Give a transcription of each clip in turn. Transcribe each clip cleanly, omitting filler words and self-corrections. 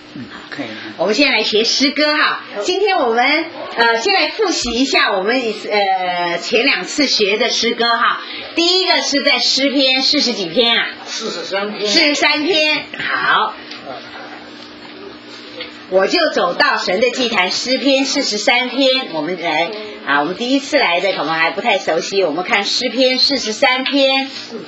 可以。 我们先来学诗歌哈。今天我们先来复习一下我们前2次学的诗歌哈。第一个是在诗篇40几篇啊 ？43篇。 43篇。好。我就走到神的祭坛，诗篇43篇。我们来我们第一次来的可能还不太熟悉，我们看诗篇43篇。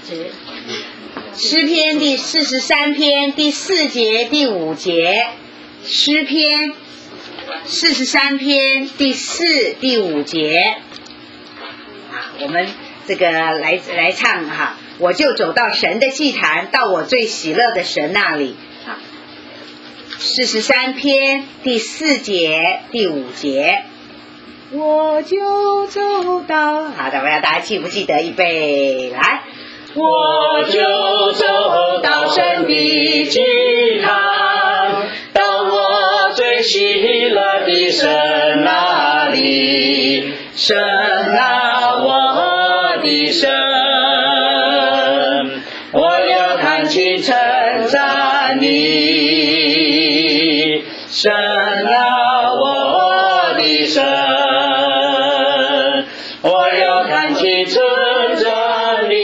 诗篇第43篇第4节第5节。诗篇43篇第4、第5节，我们这个来唱哈。我就走到神的祭坛，到我最喜乐的神那里。43篇第4节、第5节。我就走到，好，怎么样？大家记不记得？预备，来。 我就走到神的祭坛，到我最喜乐的神那里。神啊，我的神，我要弹琴称赞你。神啊，我的神，我要弹琴称赞你。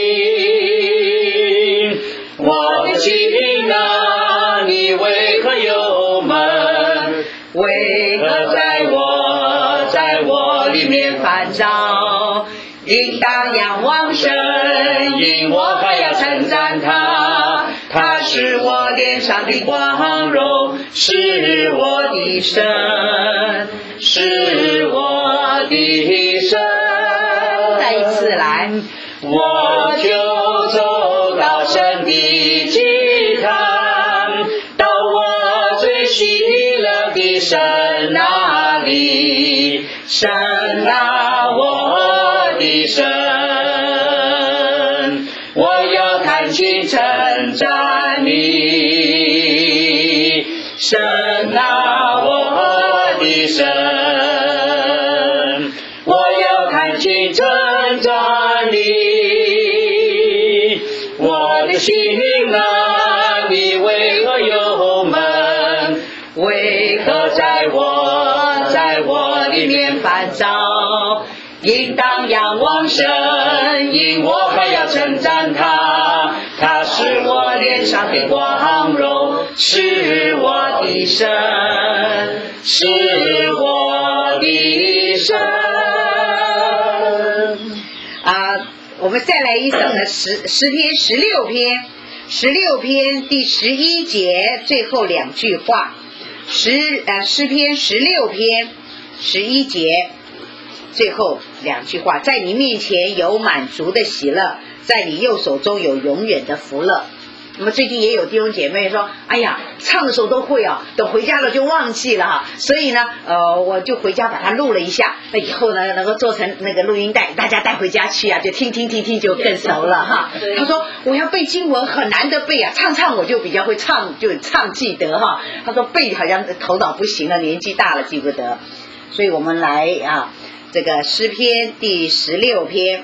我的心啊，你为何忧闷？为何在我里面烦躁？应当仰望神，因我还要称赞他。他是我脸上的光荣，是我的神，是我的神。 再一次来。 我就走到神的祭坛，到我最喜乐的神那里。神啊，我的神，我要弹琴称赞你。神啊，我的神，我要弹琴称赞你。我的心啊，你为何忧闷？为何在我里面烦躁？应当仰望神，因我还要称赞他。他是我脸上的光荣，是我的神，是我的神。 我们再来一首呢，诗篇16篇，16篇第11节最后2句话。诗篇16篇11节最后2句话，在你面前有满足的喜乐，在你右手中有永远的福乐。那么最近也有弟兄姐妹说，哎呀，唱的时候都会等回家了就忘记了哈，所以呢，我就回家把它录了一下，那以后呢能够做成那个录音带，大家带回家去就听就更熟了哈。他说我要背经文很难得背唱我就比较会唱，就唱记得哈。他说背好像头脑不行了，年纪大了记不得，所以我们来这个诗篇第16篇。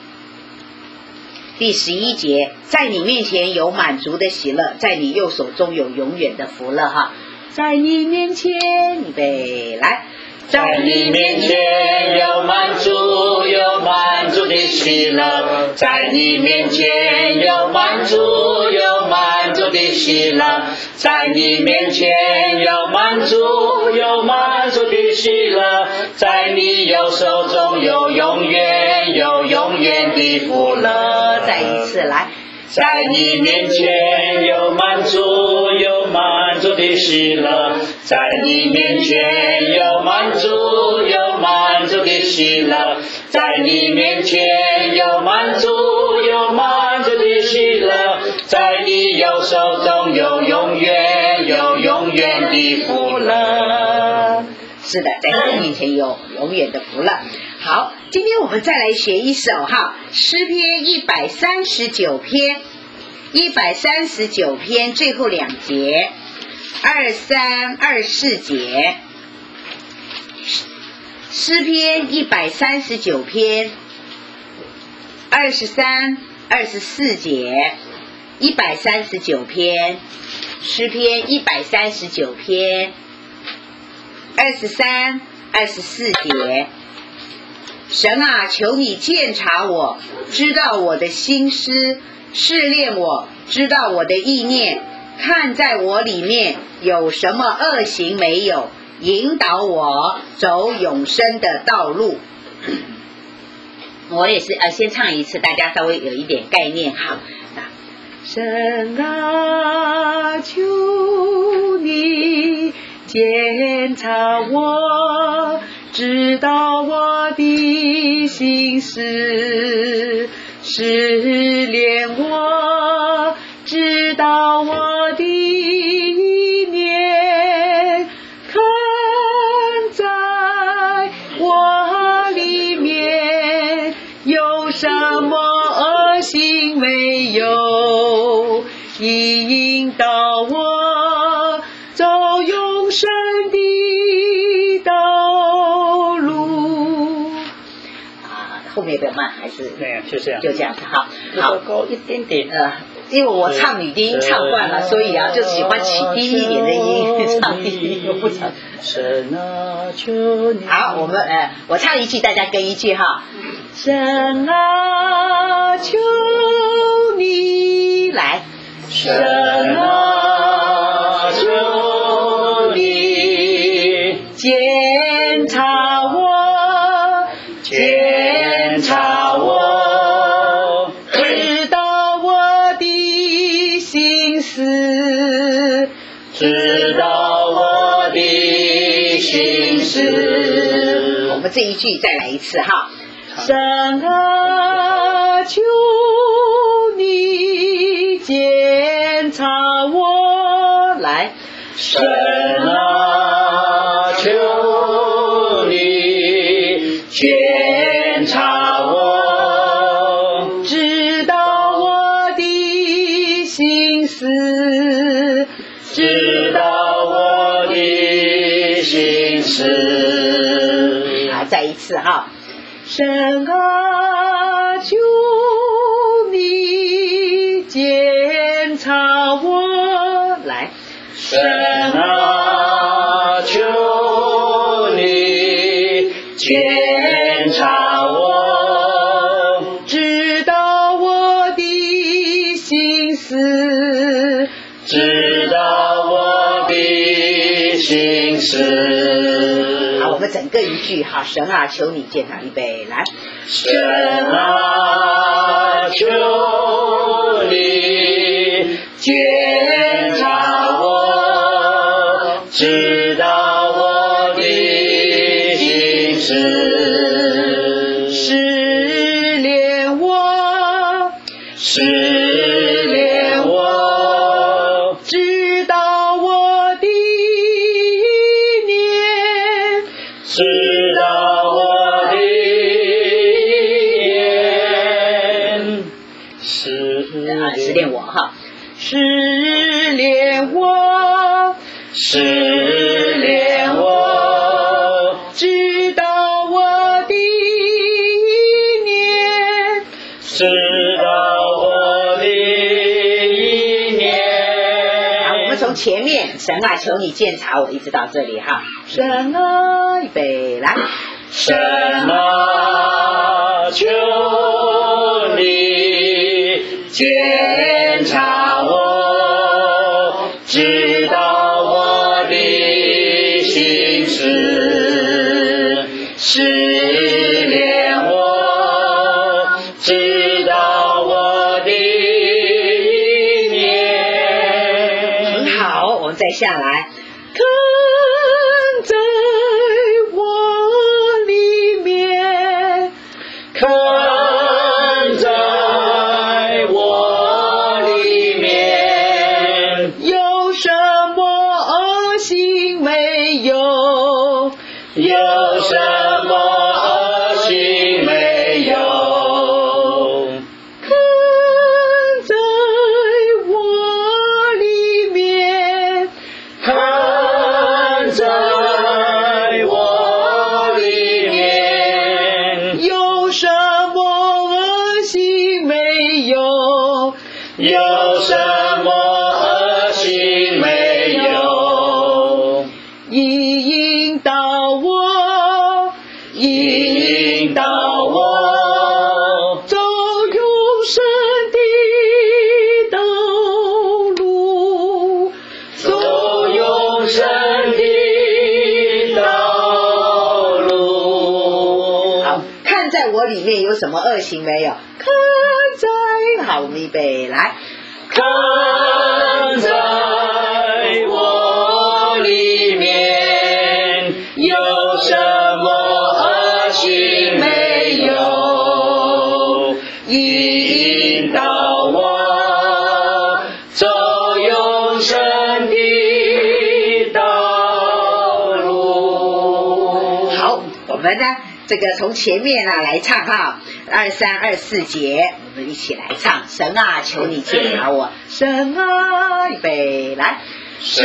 第11节，在你面前有满足的喜乐，在你右手中有永远的福乐哈。在你面前，预备来。 在你面前有满足的喜乐，在你面前有满足的喜乐，在你面前有满足的喜乐，在你右手中有永远的福乐。 再一次来。 在你面前有满足的喜乐，在你面前有满足的喜乐，在你面前有满足的喜乐，在你右手中有永远的福乐。 是的，在神面前有永远的福乐。好，今天我们再来学一首诗篇139篇最后2节，23、24节。诗篇139篇23、24节，139篇诗篇139篇23、24节。神啊，求你鉴察我，知道我的心思，试炼我，知道我的意念，看在我里面有什么恶行没有，引导我走永生的道路。我也是先唱一次，大家稍微有一点概念哈。神啊，求你鉴察我，知道我的心思，试炼我，知道我的意念，看在我里面有什么恶行没有，引导我走永生的道路。后面有点慢，还是没有，就这样， 就这样子哈。好， 高一点点。 因为我唱女低音唱惯了，所以就喜欢起低一点的音，唱低音又不唱。 神啊，求你。 好，我唱一句，大家跟一句哈。神啊，求你来。 神啊，求你鉴察我， 鉴察我， 知道我的心思， 知道我的心思。 我们这一句再来一次哈。神啊，求你鉴察我，来。 神啊，求你鉴察我， 知道我的心思， 知道我的心思。 好，再一次哈。神啊，求你鉴察我，来。 神啊，求你鉴察我， 知道我的心思， 知道我的心思。 好，我们整个一句哈。神啊，求你鉴察，预备来。 神啊，求你鉴察我，知道我的心思， 试炼我， 试炼我， 知道我的意念， 知道我的意念， 试炼我哈。试炼我， 试炼我， 知道我的意念， 知道我的意念。 好，我们从前面神啊，求你鉴察我，一直到这里哈。神啊，预备来。 神啊，求你鉴察我，知道我的心思，试炼我，知道我的意念。 很好，我们再下来。看在我里面， 看在我里面有什么恶行没有？ 有什么恶行没有？ 看在我里面， 看在我里面有什么恶行没有？ 有什么恶行引导我，引导我走永生的道路， 走永生的道路。 好，看在我里面有什么恶行没有？看在，好，我们预备来， 看在我里面有什么恶行没有？引导我走永生的道路。 好，我们呢这个从前面来唱哈，2、3、2、4节，我们一起来唱。神啊，求你解答我。神啊，预备来。 神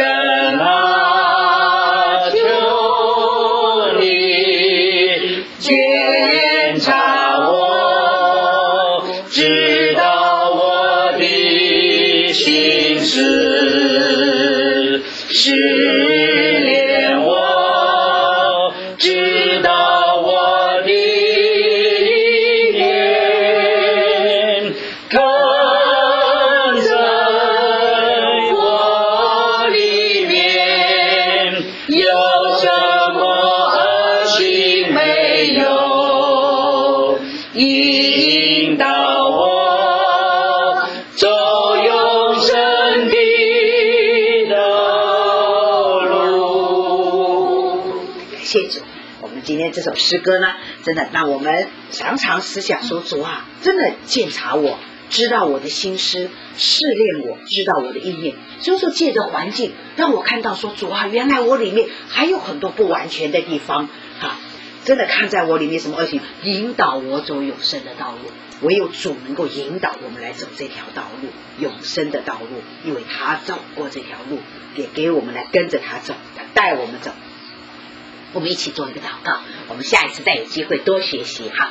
啊，求你检查我，知道我的心思，试炼我，知道我的意念，看在我里面有什么恶行没有？引导我走永生的道路。 感谢主，我们今天这首诗歌呢，真的让我们常常思想说，主啊，真的检查我，知道我的心思，试炼我，知道我的意念。所以说借着环境让我看到说，主啊，原来我里面还有很多不完全的地方啊，真的看在我里面什么恶行，引导我走永生的道路。唯有主能够引导我们来走这条道路，永生的道路，因为他走过这条路，也给我们来跟着他走，他带我们走。我们一起做一个祷告，我们下一次再有机会多学习哈。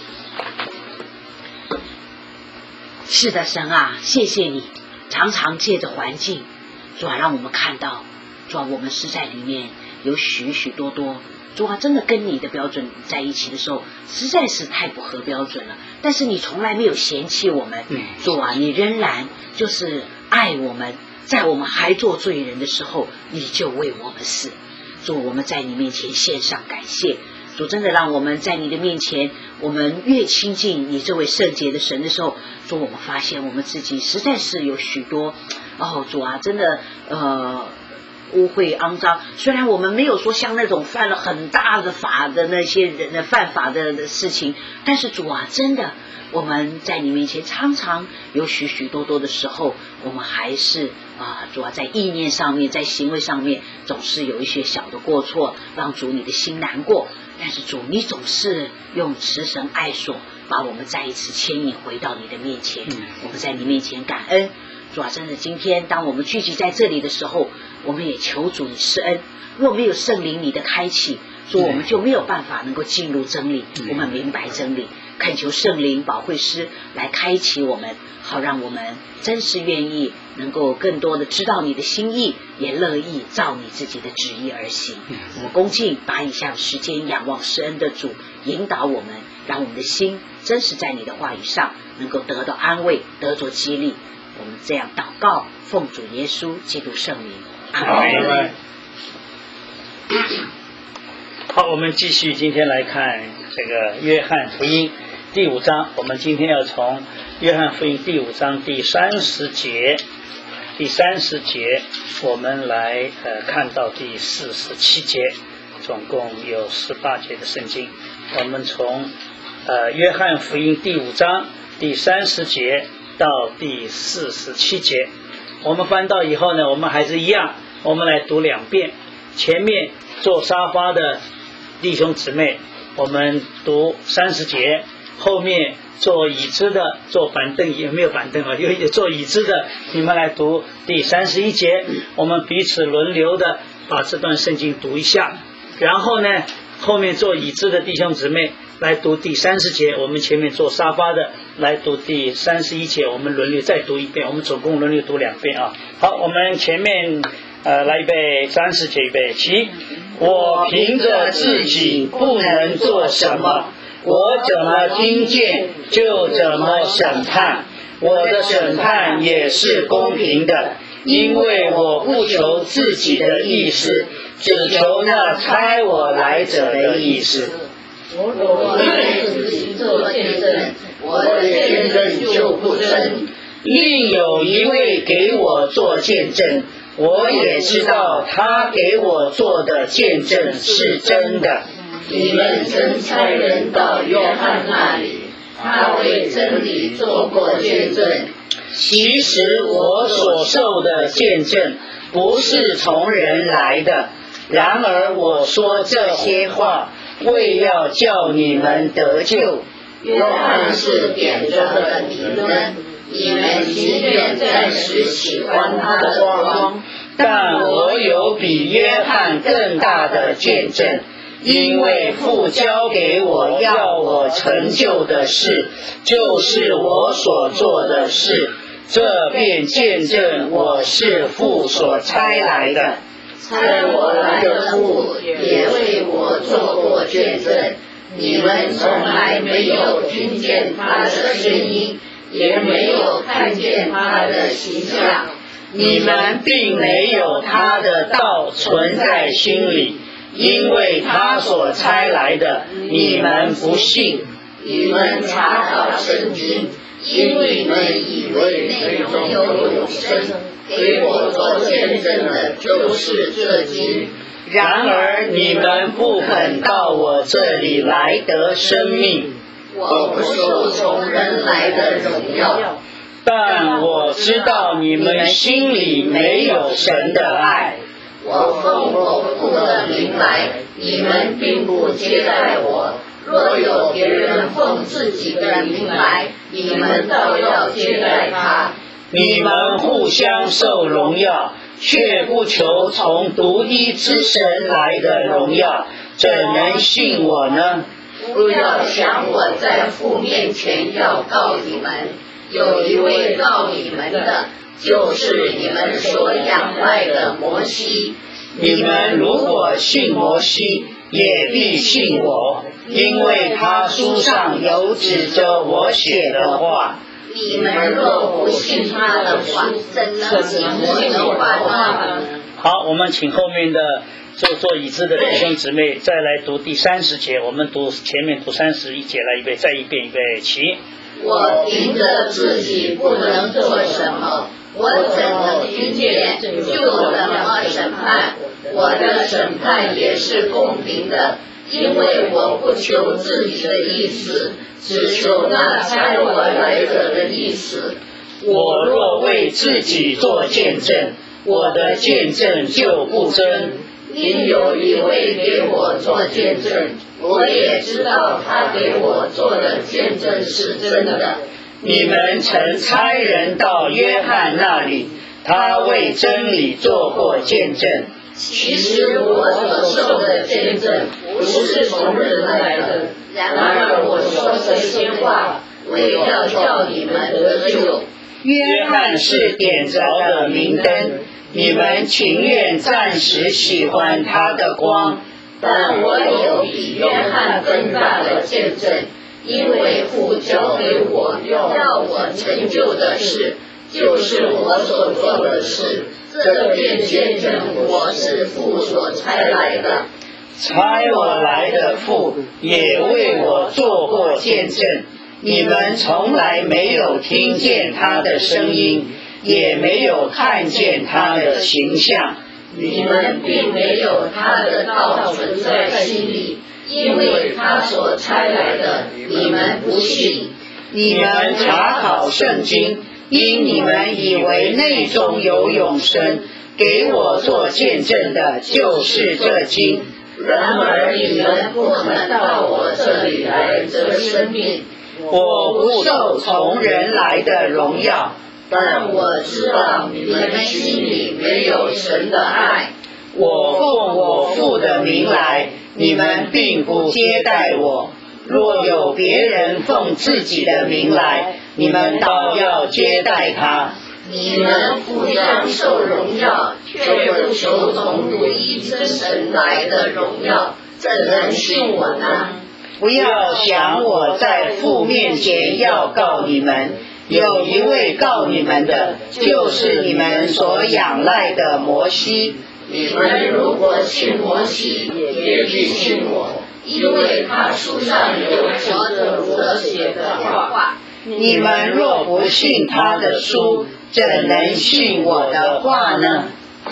是的，神啊，谢谢你常常借着环境，主啊，让我们看到，主啊，我们是在里面有许许多多，主啊，真的跟你的标准在一起的时候，实在是太不合标准了。但是你从来没有嫌弃我们，主啊，你仍然就是爱我们，在我们还做罪人的时候，你就为我们死。主，我们在你面前献上感谢。主，真的让我们在你的面前，我们越亲近你这位圣洁的神的时候，主，我们发现我们自己实在是有许多，主啊，真的污秽肮脏。虽然我们没有说像那种犯了很大的法的那些人的犯法的事情，但是主啊，真的我们在你面前常常有许许多多的时候，我们还是主啊，在意念上面，在行为上面，总是有一些小的过错，让主你的心难过。但是主，你总是用慈神爱所把我们再一次牵引回到你的面前。我们在你面前感恩。主啊，真的今天当我们聚集在这里的时候，我们也求主你施恩。若没有圣灵你的开启，主，我们就没有办法能够进入真理，我们明白真理。恳求圣灵保惠师来开启我们，好让我们真是愿意能够更多的知道你的心意，也乐意照你自己的旨意而行。我们恭敬把以下的时间仰望施恩的主引导我们，让我们的心真是在你的话语上能够得到安慰，得着激励。我们这样祷告，奉主耶稣基督圣名，阿们。 好，我们继续今天来看这个约翰福音第5章。我们今天要从约翰福音第5章第30节，我们来看到第47节，总共有18节的圣经。我们从约翰福音第5章第30节到第47节，我们翻到以后呢，我们还是一样，我们来读2遍。前面坐沙发的弟兄姊妹，我们读30节，后面坐椅子的，坐板凳也没有板凳有坐椅子的，你们来读第31节。我们彼此轮流的把这段圣经读一下，然后呢，后面坐椅子的弟兄姊妹来读第30节，我们前面坐沙发的来读第31节，我们轮流再读一遍，我们总共轮流读2遍啊。好，我们前面来预备30节，预备起。我凭着自己不能做什么，我怎么听见就怎么审判，我的审判也是公平的，因为我不求自己的意思，只求那差我来者的意思。 我为自己做见证，我的见证就不真。 另有一位给我做见证，我也知道他给我做的见证是真的。 你们曾差人到约翰那里，他为真理做过见证。 其实我所受的见证不是从人来的，然而我说这些话，为要叫你们得救。 约翰是点着的明灯，你们情愿暂时喜欢他的光， 但我有比约翰更大的见证，因为父交给我要我成就的事，就是我所做的事，这便见证我是父所差来的。 差我来的父也为我做过见证，你们从来没有听见他的声音，也没有看见他的形象， 你们并没有他的道存在心里，因为他所差来的，你们不信。 你们查考圣经，因为你们以为内中有永生，给我做见证的就是这经。 然而你们不肯到我这里来得生命。 我不受从人来的荣耀， 但我知道你们心里没有神的爱。 我奉我父的名来，你们并不接待我。若有别人奉自己的名来，你们倒要接待他。 你们互相受荣耀，却不求从独一之神来的荣耀，怎能信我呢？ 不要想我在父面前要告你们，有一位告你们的，就是你们所仰赖的摩西。 你们如果信摩西，也必信我，因为他书上有指着我写的话。 你们若不信他的话，怎能信我的话呢？ 好，我们请后面的坐椅子的弟兄姊妹再来读第30节，我们前面读31节，来预备，再一遍，预备起。 我凭着自己不能做什么，我怎么听见就怎么审判，我的审判也是公平的，因为我不求自己的意思，只求那差我来者的意思。 我若为自己做见证，我的见证就不真。 因有一位给我做见证，我也知道他给我做的见证是真的。 你们曾差人到约翰那里，他为真理做过见证。 其实我所受的见证不是从人来的，然而我说这些话，为要叫你们得救。 约翰是点着的明灯，你们情愿暂时喜欢他的光， 但我有比约翰更大的见证，因为父交给我要我成就的事，就是我所做的事，这便见证我是父所差来的。 差我来的父也为我做过见证，你们从来没有听见他的声音，也没有看见他的形象。 你们并没有他的道存在心里，因为他所差来的，你们不信。 你们查考圣经，因你们以为内中有永生，给我做见证的就是这经。 然而你们不肯到我这里来得生命。 我不受从人来的荣耀， 但我知道你们心里没有神的爱。 我奉我父的名来，你们并不接待我。若有别人奉自己的名来，你们倒要接待他。 你们互相受荣耀，却不求从独一真神来的荣耀，怎能信我呢？ 不要想我在父面前要告你们，有一位告你们的，就是你们所仰赖的摩西。 你们如果信摩西，也必信我，因为他书上有所写的话。 你们若不信他的书，怎能信我的话呢？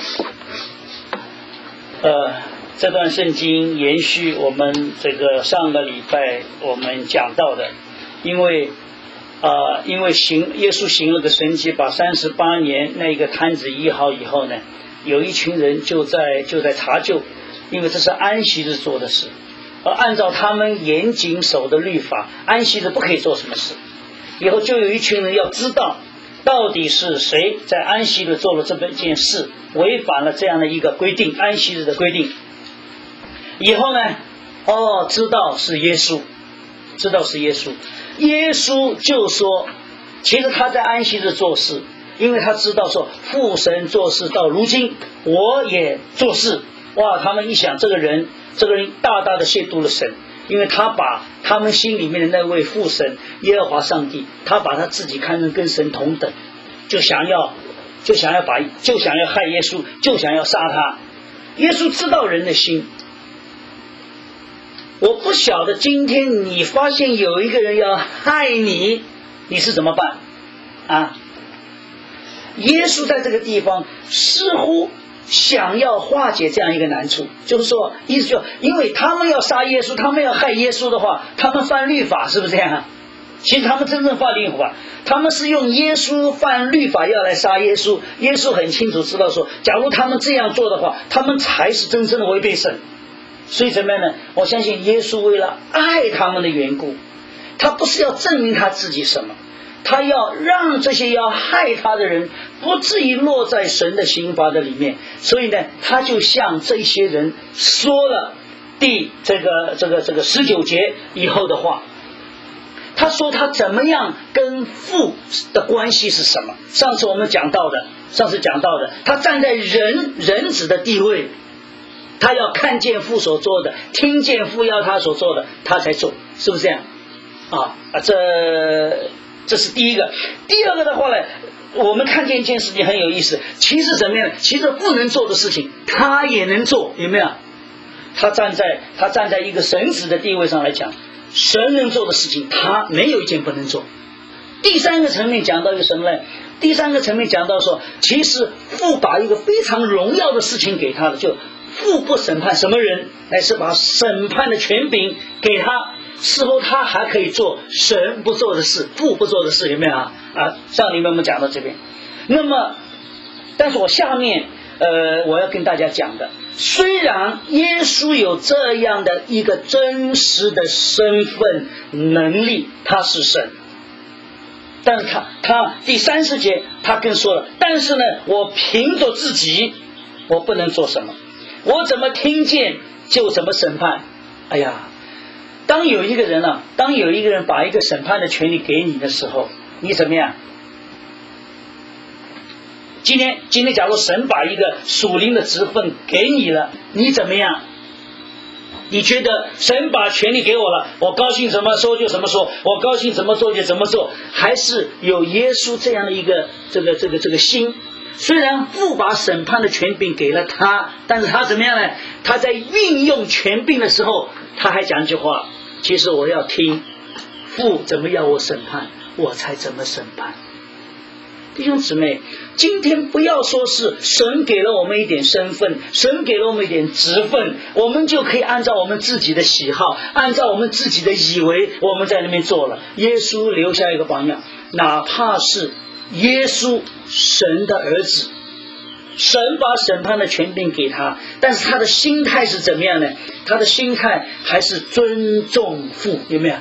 这段圣经延续我们这个上个礼拜我们讲到的，因为耶稣行了个神迹，把38年那个摊子医好以后呢，有一群人就在查究，因为这是安息日做的事，而按照他们严谨守的律法，安息日不可以做什么事。以后就有一群人要知道到底是谁在安息日做了这么一件事，违反了这样的一个规定，安息日的规定。以后呢，知道是耶稣，耶稣就说，其实他在安息日做事，因为他知道说父神做事到如今，我也做事。哇，他们一想，这个人大大的亵渎了神，因为他把他们心里面的那位父神耶和华上帝，他把他自己看成跟神同等，就想要害耶稣，就想要杀他。耶稣知道人的心。我不晓得今天你发现有一个人要害你，你是怎么办啊？耶稣在这个地方似乎想要化解这样一个难处，就是说意思因为他们要杀耶稣，他们要害耶稣的话，他们犯律法，是不是这样？其实他们真正犯律法，他们是用耶稣犯律法要来杀耶稣。耶稣很清楚知道说，假如他们这样做的话，他们才是真正的违背神。所以怎么样呢？我相信耶稣为了爱他们的缘故，他不是要证明他自己什么，他要让这些要害他的人不至于落在神的刑罚的里面。所以呢，他就向这些人说了这个19节以后的话。他说他怎么样跟父的关系是什么？上次讲到的，他站在人子的地位，他要看见父所做的，听见父要他所做的，他才做，是不是这样？这是第一个。第二个的话呢，我们看见一件事情很有意思，其实怎么样？其实不能做的事情，他也能做，有没有？他站在一个神子的地位上来讲，神能做的事情，他没有一件不能做。第三个层面讲到一个什么呢？第三个层面讲到说，其实父把一个非常荣耀的事情给他的，就父不审判什么人，乃是把审判的权柄给他，事后他还可以做神不做的事，父不做的事，有没有上礼拜我们讲到这边。那么但是我下面我要跟大家讲的，虽然耶稣有这样的一个真实的身份能力，他是神，但是他第30节他更说了，但是呢，我凭着自己我不能做什么，我怎么听见就怎么审判。哎呀，当有一个人把一个审判的权利给你的时候，你怎么样？今天假如神把一个属灵的职分给你了，你怎么样？你觉得神把权利给我了，我高兴怎么说就怎么说，我高兴怎么做就怎么做，还是有耶稣这样的一个这个心？虽然父把审判的权柄给了他，但是他怎么样呢？他在运用权柄的时候，他还讲一句话，其实我要听父怎么要我审判，我才怎么审判。弟兄姊妹，今天不要说是神给了我们一点身份，神给了我们一点职分，我们就可以按照我们自己的喜好，按照我们自己的以为，我们在那边做了。耶稣留下一个榜样，哪怕是耶稣神的儿子，神把审判的权柄给他，但是他的心态是怎么样呢？他的心态还是尊重父，有没有？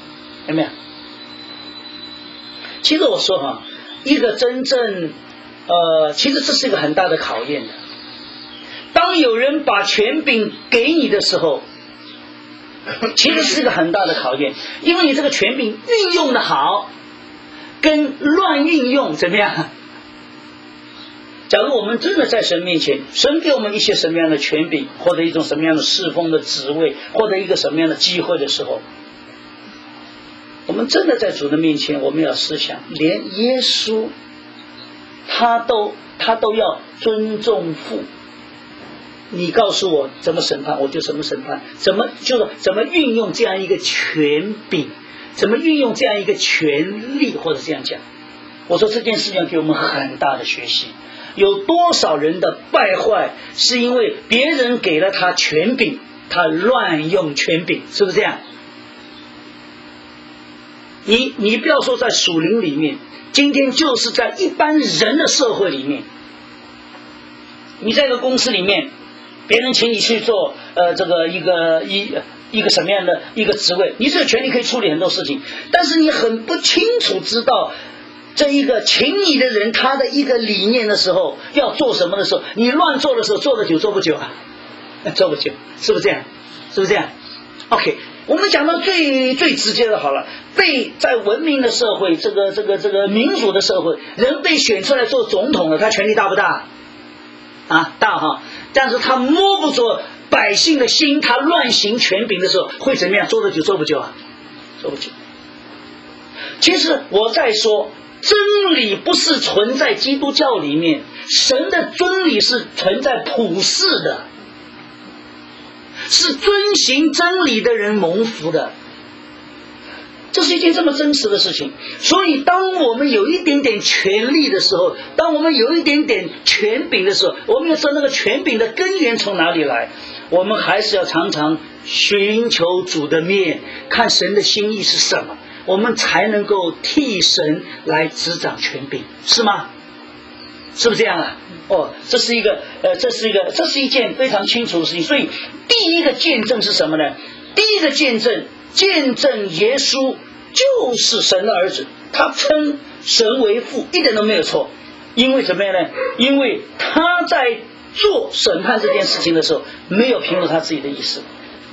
其实我说一个真正其实这是一个很大的考验的。当有人把权柄给你的时候，其实是一个很大的考验，因为你这个权柄运用的好跟乱运用怎么样？ 假如我们真的在神面前，神给我们一些什么样的权柄，或者一种什么样的侍奉的职位，或者一个什么样的机会的时候，我们真的在主的面前，我们要思想，连耶稣他都要尊重父。你告诉我怎么审判，我就怎么审判，怎么运用这样一个权柄，怎么运用这样一个权利，或者这样讲。我说这件事情给我们很大的学习。有多少人的败坏是因为别人给了他权柄，他乱用权柄，是不是这样？你不要说在属灵里面，今天就是在一般人的社会里面，你在一个公司里面，别人请你去做这个一个什么样的一个职位，你是有权利可以处理很多事情，但是你很不清楚知道这一个请你的人他的一个理念的时候，要做什么的时候，你乱做的时候，做得久做不久啊？做不久，是不是这样？是不是这样 ？OK， 我们讲到最直接的好了，在文明的社会，这个民主的社会，人被选出来做总统了，他权力大不大？啊，大哈，但是他摸不着百姓的心，他乱行权柄的时候会怎么样？做得久做不久啊？做不久。其实我在说，真理不是存在基督教里面，神的真理是存在普世的，是遵行真理的人蒙福的。这是一件这么真实的事情。所以当我们有一点点权利的时候，当我们有一点点权柄的时候，我们要知道那个权柄的根源从哪里来，我们还是要常常寻求主的面，看神的心意是什么，我们才能够替神来执掌权柄，是吗？是不是这样啊？这是一件非常清楚的事情。所以第一个见证是什么呢？第一个见证耶稣就是神的儿子，他称神为父，一点都没有错。因为怎么样呢？因为他在做审判这件事情的时候，没有凭着他自己的意思，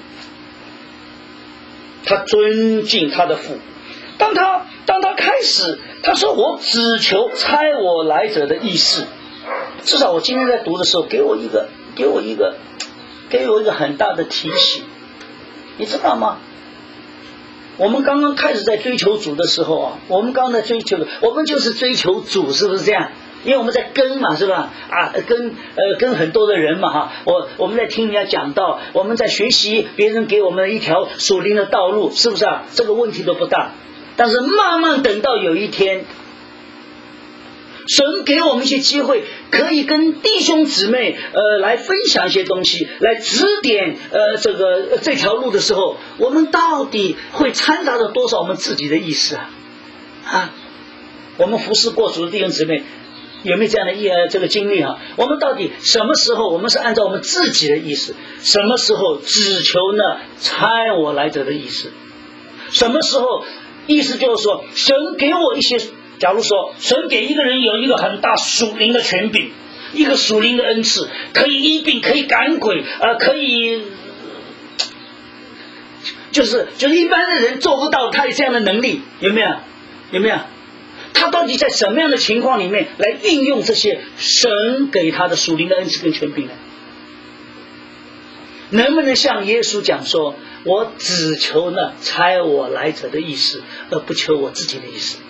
他尊敬他的父。当他开始他说我只求差我来者的意思，至少我今天在读的时候给我一个很大的提醒。你知道吗？我们刚刚开始在追求主的时候啊，我们就是追求主，是不是这样？因为我们在跟嘛，是吧？跟很多的人嘛哈，我们在听人家讲道，我们在学习别人给我们一条属灵的道路，是不是啊？这个问题都不大。但是慢慢等到有一天，神给我们一些机会，可以跟弟兄姊妹来分享一些东西，来指点这条路的时候，我们到底会掺杂着多少我们自己的意思啊？我们服侍过主的弟兄姊妹有没有这样的这个经历啊？我们到底什么时候我们是按照我们自己的意思，什么时候只求呢差我来者的意思，什么时候意思就是说神给我一些，假如说神给一个人有一个很大属灵的权柄，一个属灵的恩赐，可以医病，可以赶鬼，可以就是一般的人做不到，他有这样的能力，有没有？他到底在什么样的情况里面来运用这些神给他的属灵的恩赐跟权柄呢？能不能像耶稣讲说，我只求呢差我来者的意思，而不求我自己的意思？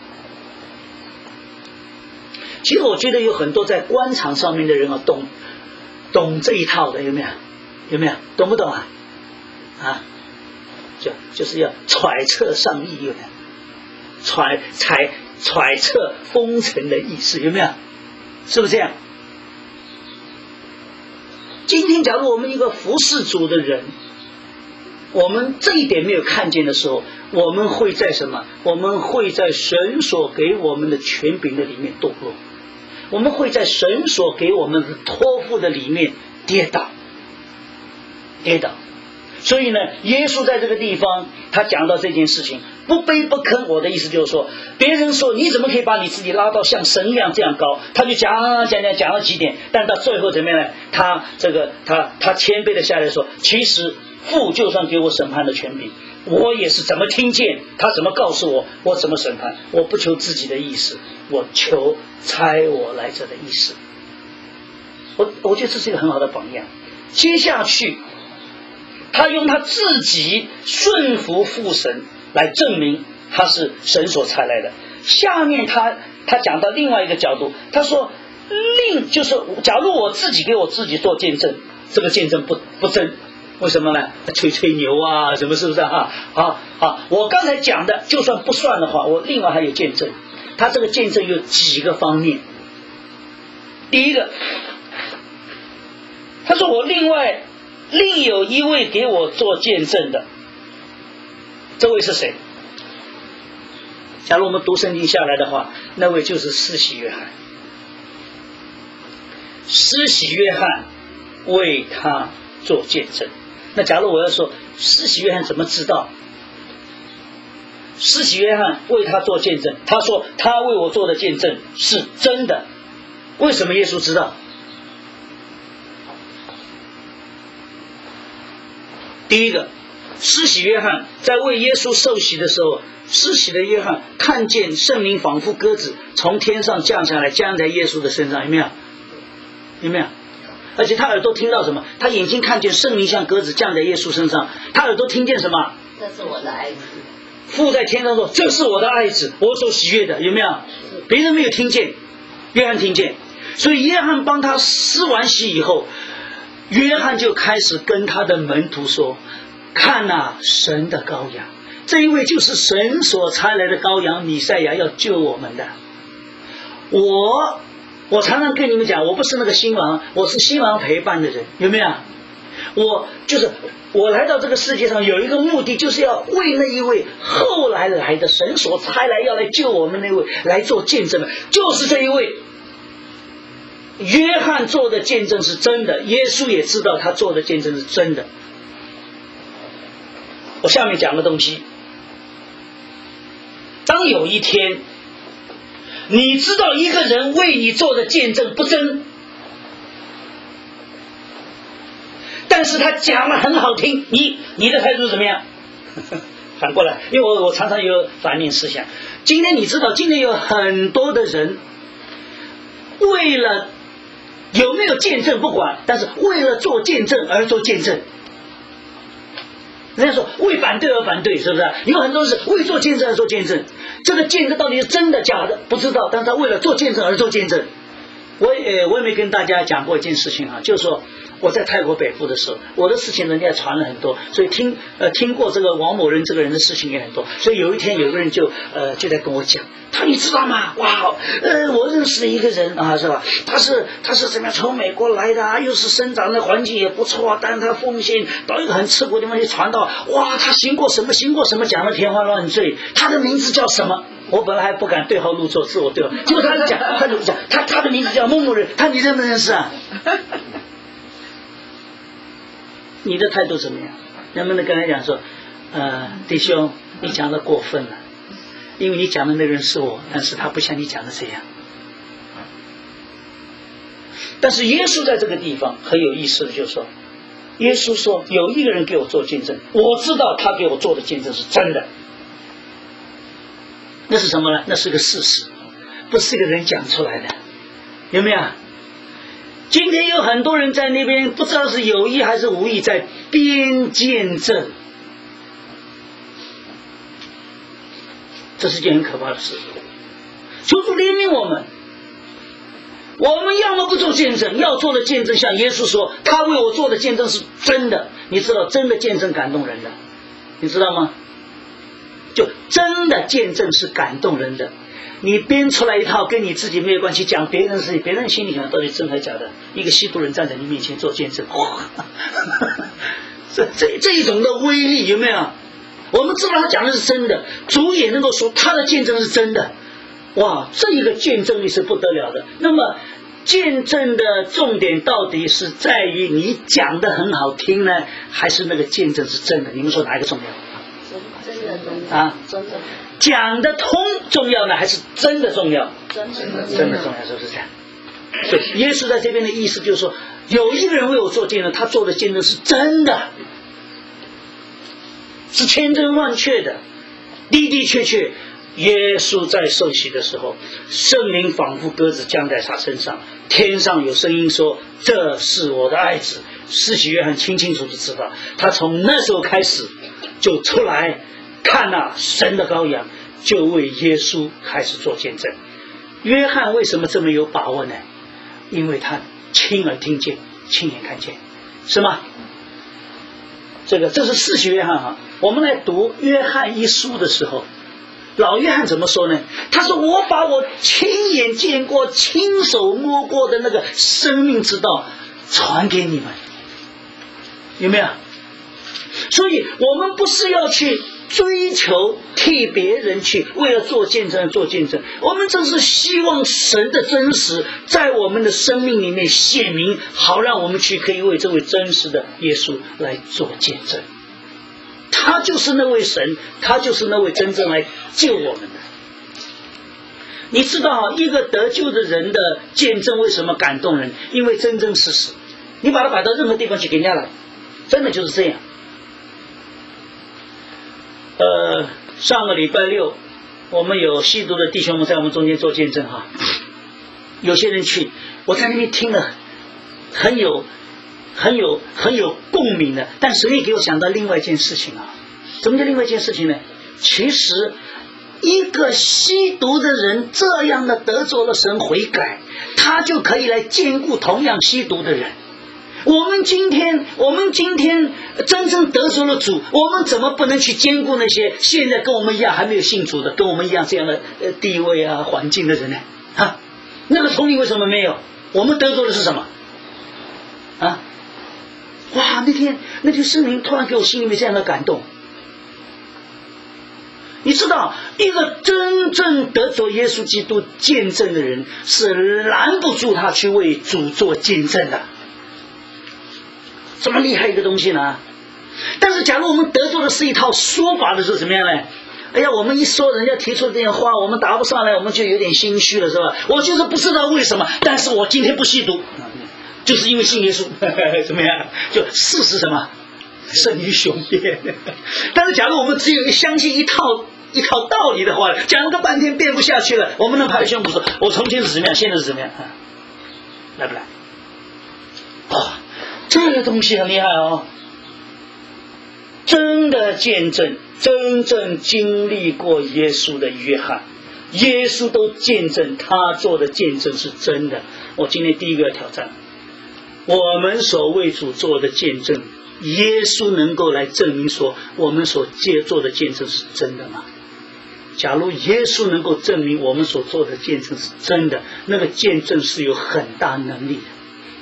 其实我觉得有很多在官场上面的人啊，懂这一套的，有没有？懂不懂啊？就是要揣测上意，有没有？揣测风尘的意思，有没有？是不是这样？今天假如我们一个服侍主的人，我们这一点没有看见的时候，我们会在什么？我们会在神所给我们的权柄的里面堕落，我们会在神所给我们的托付的里面跌倒。所以呢，耶稣在这个地方他讲到这件事情，不卑不吭，我的意思就是说，别人说你怎么可以把你自己拉到像神一样这样高，他就讲到几点，但到最后怎么样呢？他谦卑的下来说，其实父就算给我审判的权柄，我也是怎么听见他怎么告诉我，我怎么审判，我不求自己的意思，我求差我来者的意思。 我觉得这是一个很好的榜样。接下去他用他自己顺服父神来证明他是神所差来的。下面他讲到另外一个角度，他说就是假如我自己给我自己做见证，这个见证不真，为什么呢？吹牛啊，什么是不是啊？我刚才讲的就算不算的话，我另外还有见证。他这个见证有几个方面。第一个，他说我另有一位给我做见证的，这位是谁？假如我们读圣经下来的话，那位就是施洗约翰。施洗约翰为他做见证。那假如我要说施洗约翰怎么知道？施洗约翰为他做见证，他说他为我做的见证是真的。为什么耶稣知道？第一个，施洗约翰在为耶稣受洗的时候，施洗的约翰看见圣灵仿佛鸽子从天上降下来，降在耶稣的身上，有没有？有没有？而且他耳朵听到什么？他眼睛看见圣灵像鸽子降在耶稣身上，他耳朵听见什么？ 这是我的爱子。 父在天上说：“这是我的爱子，我所喜悦的。”有没有？别人没有听见，约翰听见。所以约翰帮他施完洗以后，约翰就开始跟他的门徒说：“看啊，神的羔羊，这一位就是神所差来的羔羊，弥赛亚，要救我们的。我常常跟你们讲，我不是那个新王，我是新王陪伴的人，有没有？我来到这个世界上有一个目的，就是要为那一位后来来的神所差来要来救我们那位来做见证的，就是这一位。约翰做的见证是真的，耶稣也知道他做的见证是真的。我下面讲个东西，当有一天你知道一个人为你做的见证不真，但是他讲的很好听，你的态度怎么样？反过来，因为我常常有反面思想。今天你知道，今天有很多的人为了有没有见证不管，但是为了做见证而做见证。人家说为反对而反对，是不是？有很多是为做见证而做见证，这个见证到底是真的假的不知道，但是他为了做见证而做见证。我也没跟大家讲过一件事情啊，就是说我在泰国北部的时候，我的事情人家传了很多，所以听过这个王某人这个人的事情也很多。所以有一天有个人就在跟我讲，他你知道吗？哇，我认识一个人啊，是吧？他是怎么样从美国来的啊，又是生长的环境也不错啊，但是他奉献到一个很吃苦的地方去传道，哇，他行过什么，讲得天花乱坠，他的名字叫什么？我本来还不敢对号入座，自我对号，结果他讲，他的名字叫某某人，你认不认识啊？你的态度怎么样？能不能跟他讲说，弟兄，你讲的过分了，因为你讲的那个人是我，但是他不像你讲的这样。但是耶稣在这个地方很有意思的，就是说，耶稣说有一个人给我做见证，我知道他给我做的见证是真的。那是什么呢？那是个事实，不是一个人讲出来的，有没有？今天有很多人在那边不知道是有意还是无意在编见证，这是件很可怕的事。求主怜悯我们，我们要么不做见证，要做的见证像耶稣说他为我做的见证是真的。你知道真的见证感动人的，你知道吗？就真的见证是感动人的，你编出来一套跟你自己没有关系，讲别人的事情，别人心里想到底真还假的。一个吸毒人站在你面前做见证，哇，这一种的威力有没有？我们知道他讲的是真的，主也能够说他的见证是真的，哇，这一个见证力是不得了的。那么见证的重点到底是在于你讲的很好听呢，还是那个见证是真的？你们说哪一个重要？啊，讲得通重要呢，还是真的重要？真的重要，是不是这样？所以耶稣在这边的意思就是说，有一个人为我做见证，他做的见证是真的，是千真万确的，的的确确。耶稣在受洗的时候，圣灵仿佛鸽子降在他身上， 天上有声音说：“这是我的爱子。”施洗约翰清清楚楚知道，他从那时候开始就出来看啊，神的羔羊，就为耶稣开始做见证。约翰为什么这么有把握呢？因为他亲耳听见，亲眼看见，是吗？这是施洗约翰啊。我们来读约翰一书的时候，老约翰怎么说呢？他说：“我把我亲眼见过、亲手摸过的那个生命之道传给你们。”有没有？所以我们不是要去追求替别人去为了做见证做见证，我们正是希望神的真实在我们的生命里面显明，好让我们可以为这位真实的耶稣来做见证。他就是那位神，他就是那位真正来救我们的。你知道一个得救的人的见证为什么感动人？因为真真实实，你把它摆到任何地方去给人家来，真的就是这样。上个礼拜六我们有吸毒的弟兄们在我们中间做见证哈，有些人去，我在那边听了很有共鸣的，但神也给我想到另外一件事情啊。什么叫另外一件事情呢？其实一个吸毒的人这样的得着了神悔改，他就可以来兼顾同样吸毒的人。我们今天真正得着了主，我们怎么不能去兼顾那些现在跟我们一样还没有信主的，跟我们一样这样的地位啊环境的人呢？那个聪明为什么没有？我们得着的是什么啊？哇，那天圣灵突然给我心里面这样的感动。你知道，一个真正得着耶稣基督见证的人，是拦不住他去为主做见证的。这么厉害一个东西呢？但是假如我们得着的是一套说法的时候，怎么样呢？哎呀，我们一说人家提出这样话，我们答不上来，我们就有点心虚了，是吧？我就是不知道为什么，但是我今天不吸毒，就是因为信耶稣。怎么样？就事实什么胜于雄辩。但是假如我们只有相信一套道理的话，讲个半天辩不下去了，我们能拍胸脯说我从前是怎么样，现在是怎么样，来不来？这个东西很厉害哦。真的见证，真正经历过耶稣的约翰，耶稣都见证他做的见证是真的。我今天第一个要挑战，我们所为主做的见证，耶稣能够来证明说我们所做的见证是真的吗？假如耶稣能够证明我们所做的见证是真的，那个见证是有很大能力的。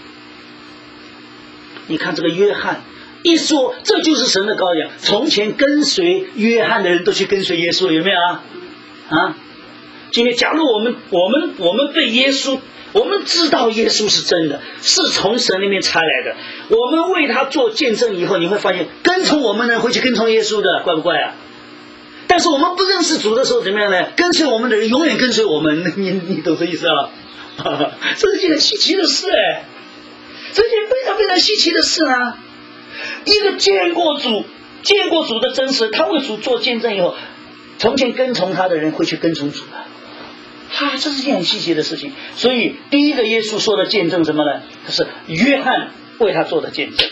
你看这个约翰一说这就是神的羔羊，从前跟随约翰的人都去跟随耶稣，有没有啊？今天假如我们被耶稣，我们知道耶稣是真的，是从神那边差来的，我们为他做见证以后，你会发现跟从我们的人会去跟从耶稣的，怪不怪啊？但是我们不认识主的时候怎么样呢？跟随我们的人永远跟随我们，你懂这意思啊？这是件很稀奇的事哎，这是件非常非常稀奇的事啊！一个见过主的真实，他为主做见证以后，从前跟从他的人会去跟从主的。这是件很稀奇的事情。所以第一个耶稣说的见证什么呢？他是约翰为他做的见证。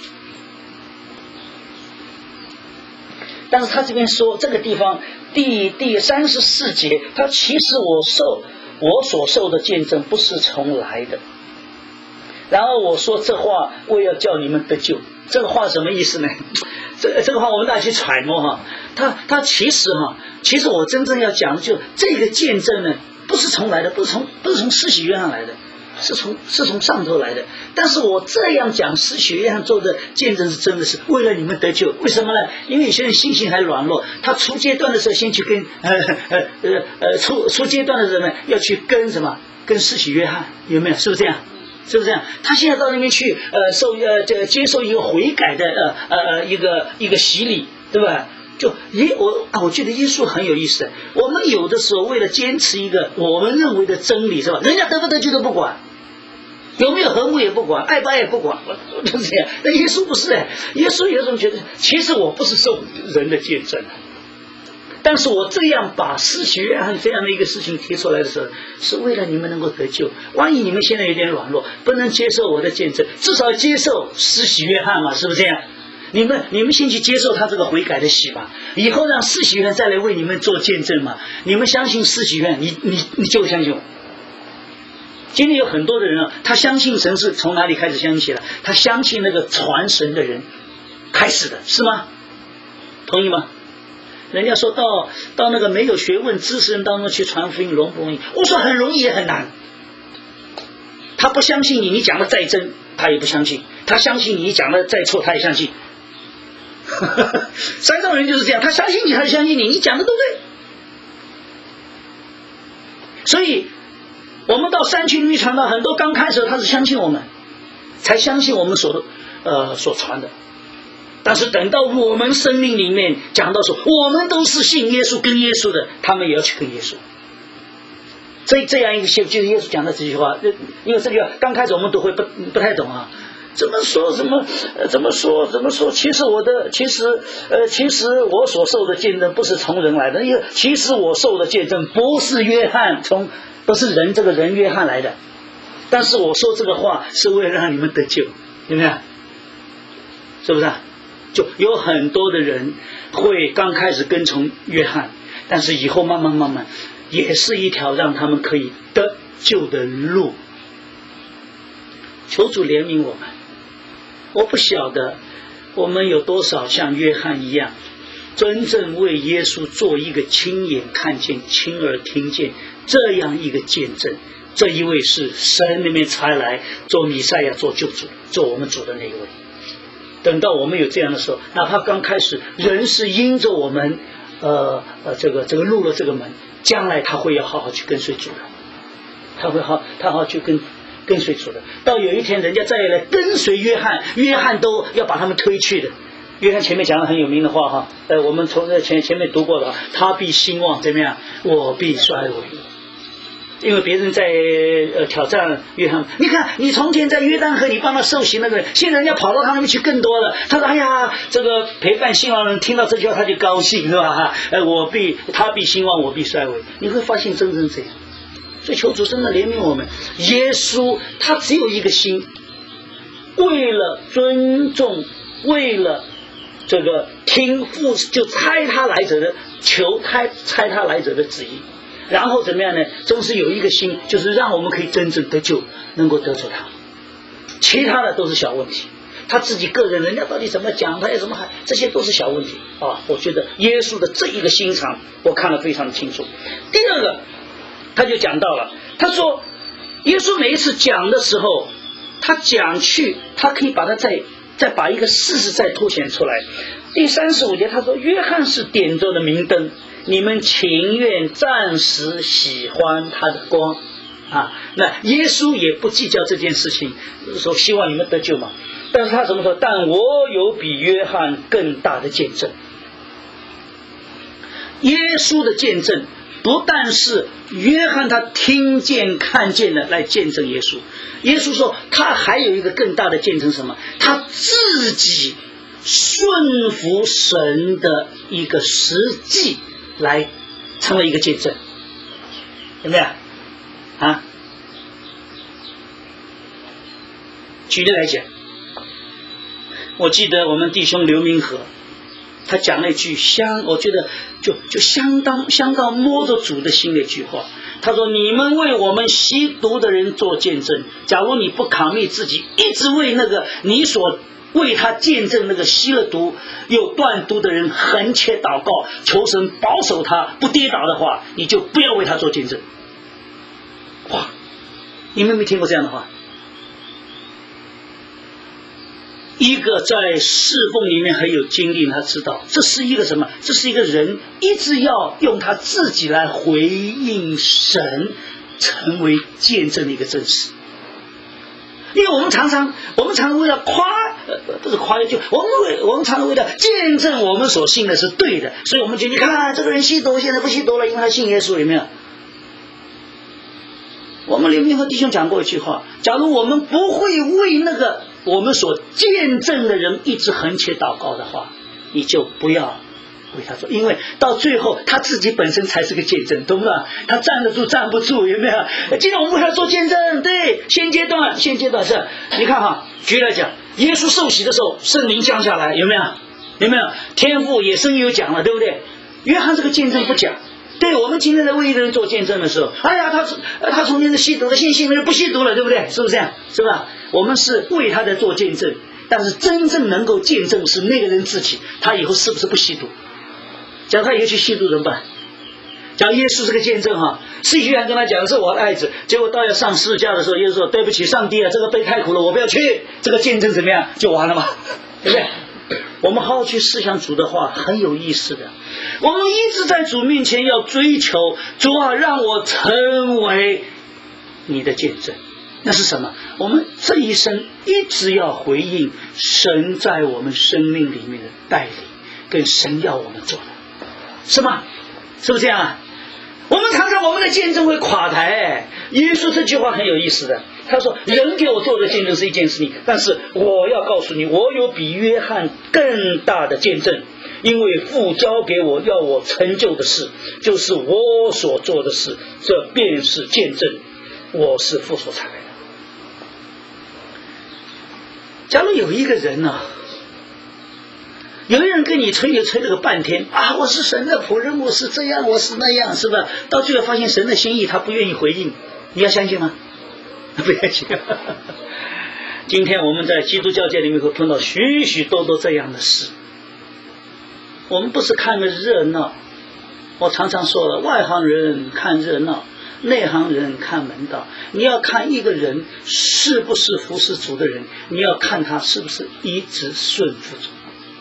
但是他这边说这个地方第34节，他其实我所受的见证不是从来的，然后我说这话我也要叫你们得救。这个话什么意思呢？这个话我们大家去揣摩哈。他其实我真正要讲的就这个见证呢，不是从来的，不是从施洗约翰来的，是从上头来的。但是我这样讲施洗约翰做的见证是真的，是为了你们得救。为什么呢？因为有些人信心还软弱，他初阶段的时候先去跟初阶段的人呢要去跟什么？跟施洗约翰，有没有？是不是这样？是不是这样？他现在到那边去接受一个悔改的一个洗礼，对吧？我觉得耶稣很有意思。我们有的时候为了坚持一个我们认为的真理，是吧？人家得不得救都不管，有没有和睦也不管，爱不爱也不管，都是这样。那耶稣不是耶稣有种觉得，其实我不是受人的见证， 但是我这样把施洗约翰这样的一个事情提出来的时候，是为了你们能够得救。万一你们现在有点软弱，不能接受我的见证，至少接受施洗约翰嘛，是不是这样？你们先去接受他这个悔改的洗吧，以后让施洗约翰再来为你们做见证嘛。你们相信施洗约翰，你就相信我。今天有很多的人啊，他相信神是从哪里开始相信起来？他相信那个传神的人开始的，是吗？同意吗？人家说到那个没有学问知识人当中去传福音容不容易？我说很容易也很难。他不相信你讲的再真他也不相信，他相信你讲的再错他也相信。山上人就是这样，他相信你他就相信你，你讲的都对。所以我们到山区里传道，很多刚开始他是相信我们，才相信我们所传的。但是等到我们生命里面讲到说我们都是信耶稣跟耶稣的，他们也要去跟耶稣。所以这样一个就是耶稣讲的这句话，因为这句话刚开始我们都会不太懂啊，怎么说其实我所受的见证不是从人来的，因为其实我受的见证不是约翰不是人这个人约翰来的，但是我说这个话是为了让你们得救，有没有？是不是啊？就有很多的人会刚开始跟从约翰，但是以后慢慢也是一条让他们可以得救的路。求主怜悯我们。我不晓得我们有多少像约翰一样真正为耶稣做一个亲眼看见亲耳听见这样一个见证。这一位是神里面才来做弥赛亚做救主做我们主的那一位。等到我们有这样的时候，哪怕刚开始人是因着我们这个入了这个门，将来他会要好好去跟随主的，他好好去跟随主的。到有一天人家再来跟随约翰都要把他们推去的。约翰前面讲了很有名的话哈，我们从前面读过的，他必兴旺怎么样，我必衰微。因为别人在挑战约翰，你看你从前在约旦河你帮他受洗那个人，现在人家跑到他那边去更多了。他说哎呀，这个陪伴兴旺的人听到这句话他就高兴，是吧？他必兴旺，我必衰微。你会发现真正这样。所以求主真的怜悯我们。耶稣他只有一个心，为了尊重，为了这个听父就差他来者的求差他来者的旨意。然后怎么样呢？总是有一个心，就是让我们可以真正得救，能够得着他。其他的都是小问题，他自己个人人家到底怎么讲，他有什么还，这些都是小问题啊。我觉得耶稣的这一个心肠，我看得非常的清楚。第二个，他就讲到了，他说，耶稣每一次讲的时候，他讲去，他可以把它再把一个事实再凸显出来。第35节他说，约翰是点着的明灯。你们情愿暂时喜欢他的光啊？那耶稣也不计较这件事情，说希望你们得救嘛。但是他怎么说？但我有比约翰更大的见证。耶稣的见证不但是约翰他听见看见的来见证耶稣，耶稣说他还有一个更大的见证，什么？他自己顺服神的一个实际来成为一个见证，有没有啊？举例来讲，我记得我们弟兄刘明和他讲了一句我觉得就相当摸着主的心的一句话。他说：你们为我们吸毒的人做见证，假如你不扛密自己，一直为那个你所为他见证那个吸了毒又断毒的人横切祷告，求神保守他不跌倒的话，你就不要为他做见证。哇，你们有没有听过这样的话？一个在侍奉里面很有经历，他知道这是一个什么？这是一个人一直要用他自己来回应神，成为见证的一个真实。因为我们常常为了不是夸就我们常常为了见证我们所信的是对的，所以我们就你看这个人吸毒现在不吸毒了，因为他信耶稣，有没有？我们刘明和弟兄讲过一句话，假如我们不会为那个我们所见证的人一直横切祷告的话，你就不要为他做，因为到最后他自己本身才是个见证，懂不懂？他站得住站不住，有没有？今天我们为他做见证，对，现阶段是，你看哈，举例来讲，耶稣受洗的时候，圣灵降下来，有没有？天父也声有讲了，对不对？约翰这个见证不讲。对，我们今天在为一个人做见证的时候，哎呀，他从前是吸毒的，现在不吸毒了，对不对？是不是这样？是吧？我们是为他在做见证，但是真正能够见证是那个人自己，他以后是不是不吸毒？假如他以后去吸毒怎么办？假如耶稣是个见证哈，司提反跟他讲的是我的爱子，结果到要上十字架的时候，耶稣说对不起上帝啊，这个杯太苦了，我不要去，这个见证怎么样？就完了嘛，对不对？我们好好去思想主的话，很有意思的。我们一直在主面前要追求，主啊，让我成为你的见证。那是什么？我们这一生一直要回应神在我们生命里面的带领，跟神要我们做的，是吗？是不是这样啊？我们常常我们的见证会垮台。耶稣这句话很有意思的，他说人给我做的见证是一件事情，但是我要告诉你，我有比约翰更大的见证，因为父交给我要我成就的事，就是我所做的事，这便是见证我是父所差来的。假如有一个人啊，有人跟你吹了个半天啊，我是神的仆人，我是这样，我是那样，是吧？到最后发现神的心意他不愿意回应，你要相信吗？不相信。今天我们在基督教界里面会碰到许许多多这样的事。我们不是看个热闹，我常常说了，外行人看热闹，内行人看门道。你要看一个人是不是服侍主的人，你要看他是不是一直顺服主。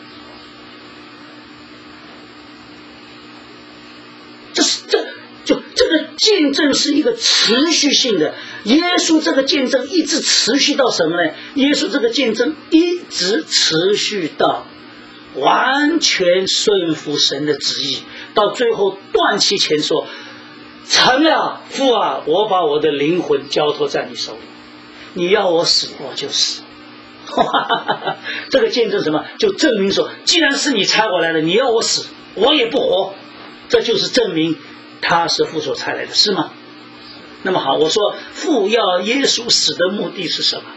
这个见证是一个持续性的，耶稣这个见证一直持续到什么呢？耶稣这个见证一直持续到完全顺服神的旨意，到最后断气前说，成了，父啊，我把我的灵魂交托在你手里，你要我死我就死。这个见证什么？就证明说，既然是你差我来的，你要我死我也不活，这就是证明他是父所差来的，是吗？那么好，我说父要耶稣死的目的是什么？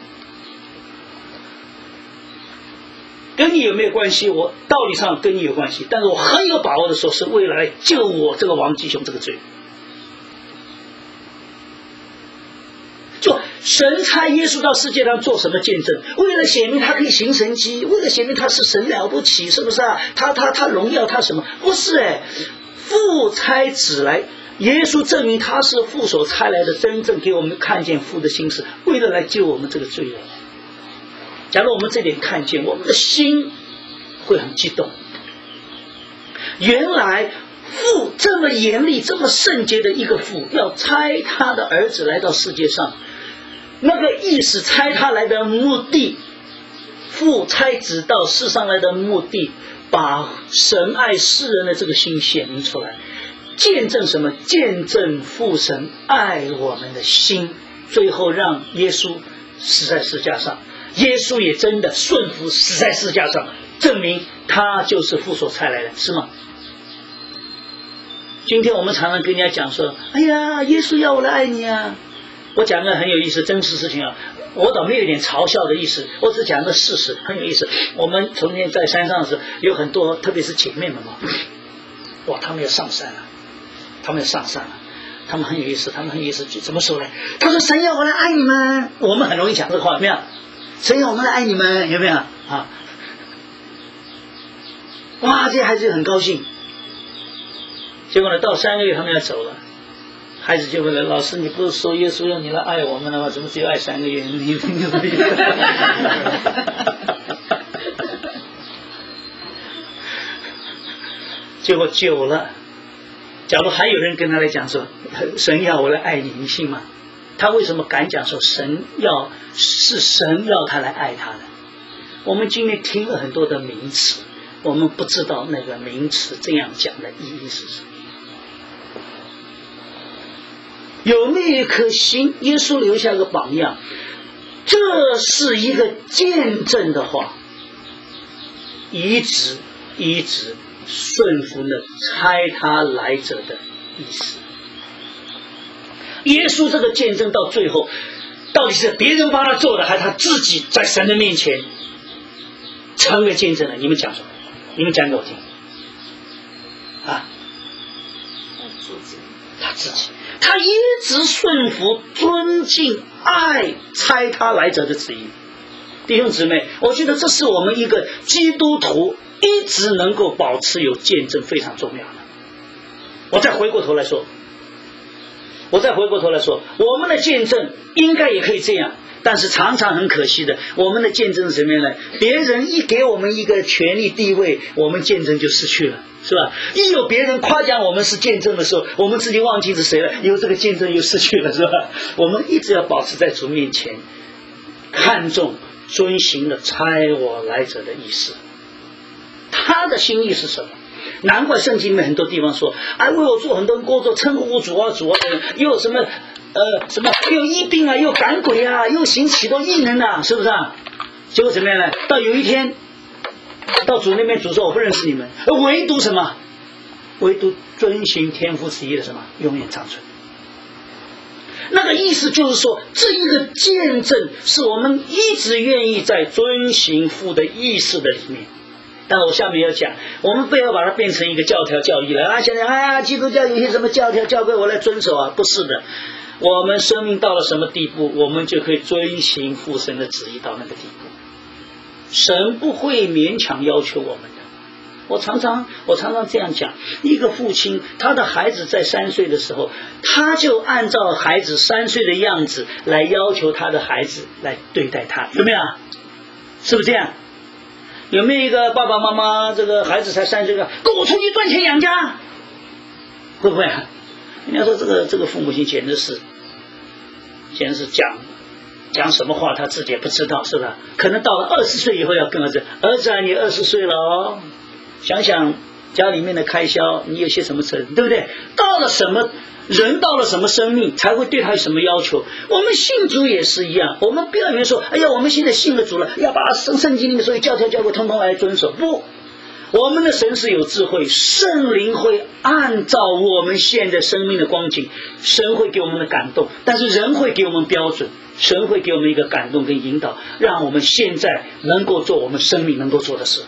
跟你有没有关系？我道理上跟你有关系，但是我很有把握的说，是为了来救我这个王吉雄这个罪。就神差耶稣到世界上做什么见证？为了显明他可以行神迹，为了显明他是神了不起，是不是啊？他荣耀他什么？不是父差子来，耶稣证明他是父所差来的，真正给我们看见父的心思，为了来救我们这个罪人。假如我们这点看见，我们的心会很激动。原来父这么严厉这么圣洁的一个父，要差他的儿子来到世界上，那个意思差他来的目的，父差子到世上来的目的，把神爱世人的这个心显明出来，见证什么？见证父神爱我们的心，最后让耶稣死在十字架上，耶稣也真的顺服死在十字架上，证明他就是父所差来的，是吗？今天我们常常跟人家讲说，哎呀，耶稣要我来爱你啊。我讲个很有意思真实事情啊，我倒没有一点嘲笑的意思，我只讲个事实，很有意思。我们从前在山上时有很多，特别是姐妹们嘛，哇，他们要上山了，他们很有意思，怎么说呢？他说神要我来爱你们，我们很容易讲这个话，有没有？神要我们来爱你们，有没有啊？哇，这些孩子就很高兴。结果呢，到3个月他们要走了，孩子就问了，老师，你不是说耶稣要你来爱我们了吗？怎么只有爱3个月？你结果久了，假如还有人跟他来讲说，神要我来爱你，你信吗？他为什么敢讲说神要他来爱他呢？我们今天听了很多的名词，我们不知道那个名词这样讲的意义是什么。有没有一颗心？耶稣留下个榜样，这是一个见证的话，一直顺服了差他来者的意思。耶稣这个见证到最后，到底是别人帮他做的，还是他自己在神的面前成为见证的？你们讲什么？你们讲给我听。啊，他自己，他一直顺服、尊敬、爱差他来者的旨意。弟兄姊妹，我觉得这是我们一个基督徒一直能够保持有见证非常重要的。我再回过头来说，我们的见证应该也可以这样，但是常常很可惜的，我们的见证是什么样呢？别人一给我们一个权力地位，我们见证就失去了，是吧？一有别人夸奖我们是见证的时候，我们自己忘记是谁了，有这个见证又失去了，是吧？我们一直要保持在主面前，看重遵行了差我来者的意思。他的心意是什么？难怪圣经里面很多地方说，为我做很多人工作，称呼主啊，又有什么又医病啊，又赶鬼啊，又行许多异能啊，是不是啊？结果怎么样呢？到有一天到主那边，主说我不认识你们，唯独什么？唯独遵行天父旨意的什么？永远长存。那个意思就是说，这一个见证是我们一直愿意在遵行父的意识的里面。但我下面要讲，我们不要把它变成一个教条教义了现在基督教有些什么教条教规我来遵守啊？不是的，我们生命到了什么地步，我们就可以遵行父神的旨意到那个地步。神不会勉强要求我们的。我常常这样讲，一个父亲他的孩子在3岁的时候，他就按照孩子3岁的样子来要求他的孩子来对待他，有没有？是不是这样？有没有一个爸爸妈妈这个孩子才3岁了，跟我出去赚钱养家？会不会？人家说这个父母亲简直是讲什么话他自己也不知道，是吧？可能到了20岁以后要跟儿子啊，你20岁了哦，想想家里面的开销，你有些什么责任，对不对？到了什么人，到了什么生命才会对他有什么要求？我们信主也是一样，我们不要以为说，我们现在信了主了，要把圣经里面所有教条教规通通来遵守。不，我们的神是有智慧，圣灵会按照我们现在生命的光景，神会给我们的感动，但是人会给我们标准，神会给我们一个感动跟引导，让我们现在能够做我们生命能够做的事。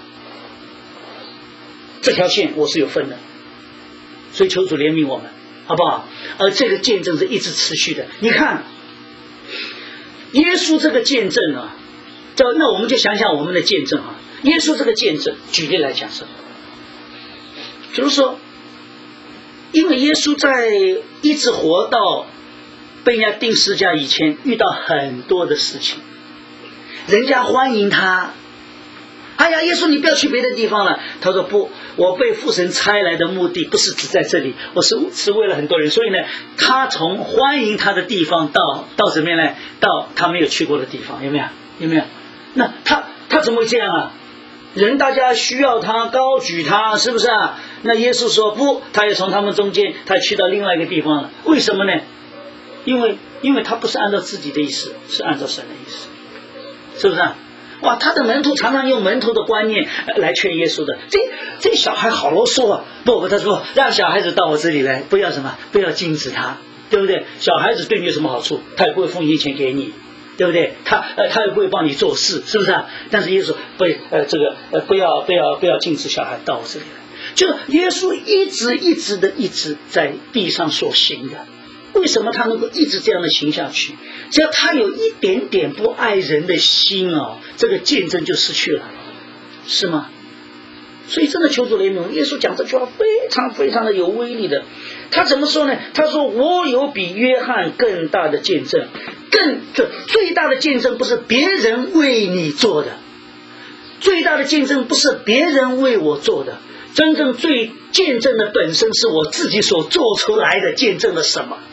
这条线我是有分的，所以求主怜悯我们，好不好？而这个见证是一直持续的。你看耶稣这个见证啊，那我们就想想我们的见证啊。耶稣这个见证，举例来讲什么？比如说，因为耶稣在一直活到被人家钉十字架以前，遇到很多的事情，人家欢迎他。耶稣你不要去别的地方了。他说不，我被父神差来的目的不是只在这里，我是为了很多人。所以呢，他从欢迎他的地方到什么样呢？到他没有去过的地方，有没有？那他怎么会这样啊？人大家需要他，高举他，是不是啊？那耶稣说不，他也从他们中间，他去到另外一个地方了。为什么呢？因为他不是按照自己的意思，是按照神的意思，是不是啊？他的门徒常常用门徒的观念来劝耶稣的。这小孩好啰嗦啊！不，他说让小孩子到我这里来，不要禁止他，对不对？小孩子对你有什么好处？他也不会奉献钱给你，对不对？他也不会帮你做事，是不是啊？但是耶稣不要禁止小孩到我这里来。就耶稣一直在地上所行的。为什么他能够一直这样的行下去？只要他有一点点不爱人的心这个见证就失去了，是吗？所以真的求主怜悯。耶稣讲这句话非常非常的有威力的。他怎么说呢？他说我有比约翰更大的见证，最大的见证不是别人为你做的，最大的见证不是别人为我做的，真正最见证的本身是我自己所做出来的。见证了什么？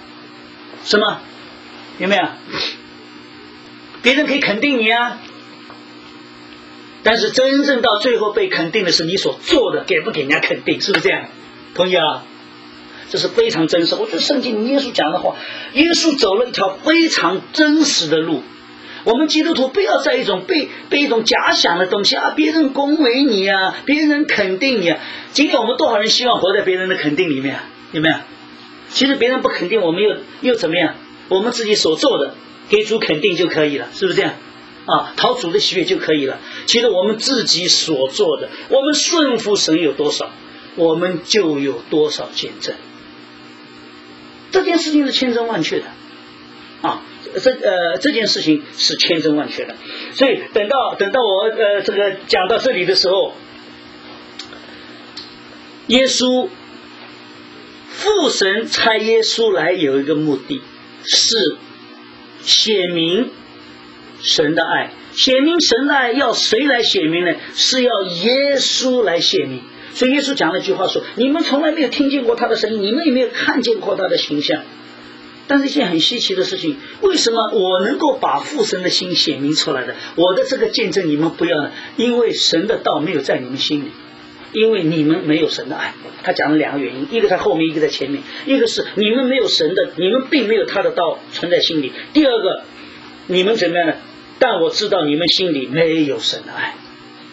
有没有？别人可以肯定你啊，但是真正到最后被肯定的是你所做的，给不给人家肯定？是不是这样？同意啊？这是非常真实。我觉得圣经耶稣讲的话，耶稣走了一条非常真实的路， 我们基督徒不要在一种被一种假想的东西啊，别人恭维你啊，别人肯定你啊。今天我们多少人希望活在别人的肯定里面，有没有？其实别人不肯定我们又怎么样？我们自己所做的给主肯定就可以了，是不是这样？啊，讨主的喜悦就可以了。其实我们自己所做的，我们顺服神有多少，我们就有多少见证。这件事情是千真万确的啊，这件事情是千真万确的。所以等到我这个讲到这里的时候，耶稣父神差耶稣来有一个目的，是显明神的爱。显明神的爱要谁来显明呢？是要耶稣来显明。所以耶稣讲了一句话说，你们从来没有听见过他的声音，你们也没有看见过他的形象。但是一件很稀奇的事情，为什么我能够把父神的心显明出来的？我的这个见证你们不要呢？因为神的道没有在你们心里，因为你们没有神的爱。他讲了两个原因，一个在后面，一个在前面。一个是你们没有神的，你们并没有他的道存在心里。第二个，你们怎么样呢？但我知道你们心里没有神的爱。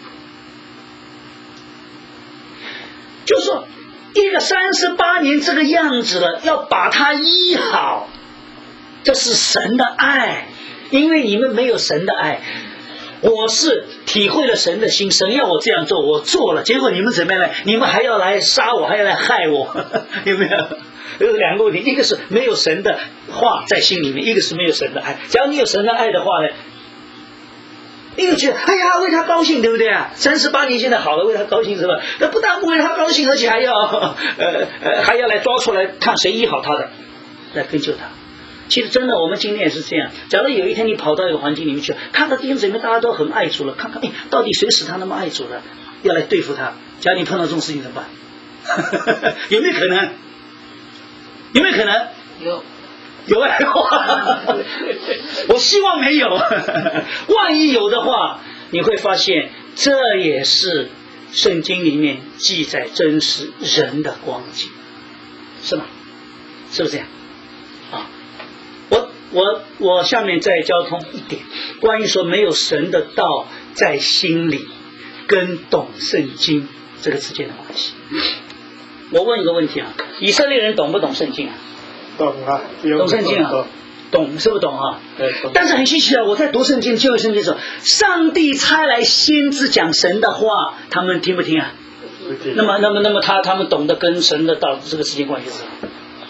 就是说一个38年这个样子了，要把它医好，这是神的爱。因为你们没有神的爱，我是体会了神的心，神要我这样做，我做了，结果你们怎么样呢？你们还要来杀我，还要来害我，有没有？有两个问题，一个是没有神的话在心里面，一个是没有神的爱。假如你有神的爱的话呢，一个觉得哎呀为他高兴，对不对啊？38年现在好了，为他高兴是吧？那不但不为他高兴，而且还要来抓出来看谁医好他的，来跟救他。其实真的我们今天也是这样，假如有一天你跑到一个环境里面去，看到弟兄姊妹大家都很爱主了，看看到底谁使他那么爱主了，要来对付他。假如你碰到这种事情怎么办？有没有可能？有没有可能？有爱话，我希望没有。万一有的话，你会发现这也是圣经里面记载真实人的光景，是吗？是不是这样？啊，我下面再交通一点，关于说没有神的道在心里跟懂圣经这个之间的关系。我问一个问题啊，以色列人懂不懂圣经啊？ 懂啊， 懂圣经啊，懂是不懂啊？但是很稀奇啊，我在读圣经旧约圣经的时候，上帝差来先知讲神的话，他们听不听啊？那么他们懂得跟神的道这个之间关系是什么？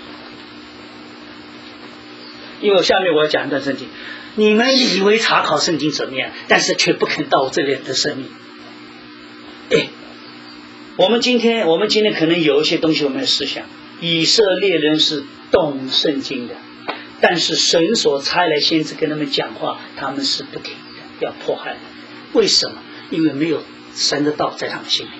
因为下面我要讲一段圣经，你们以为查考圣经怎么样，但是却不肯到这里的生命。我们今天可能有一些东西我们要思想，以色列人是懂圣经的，但是神所差来先知跟他们讲话，他们是不听的，要迫害的。为什么？因为没有神的道在他们心里，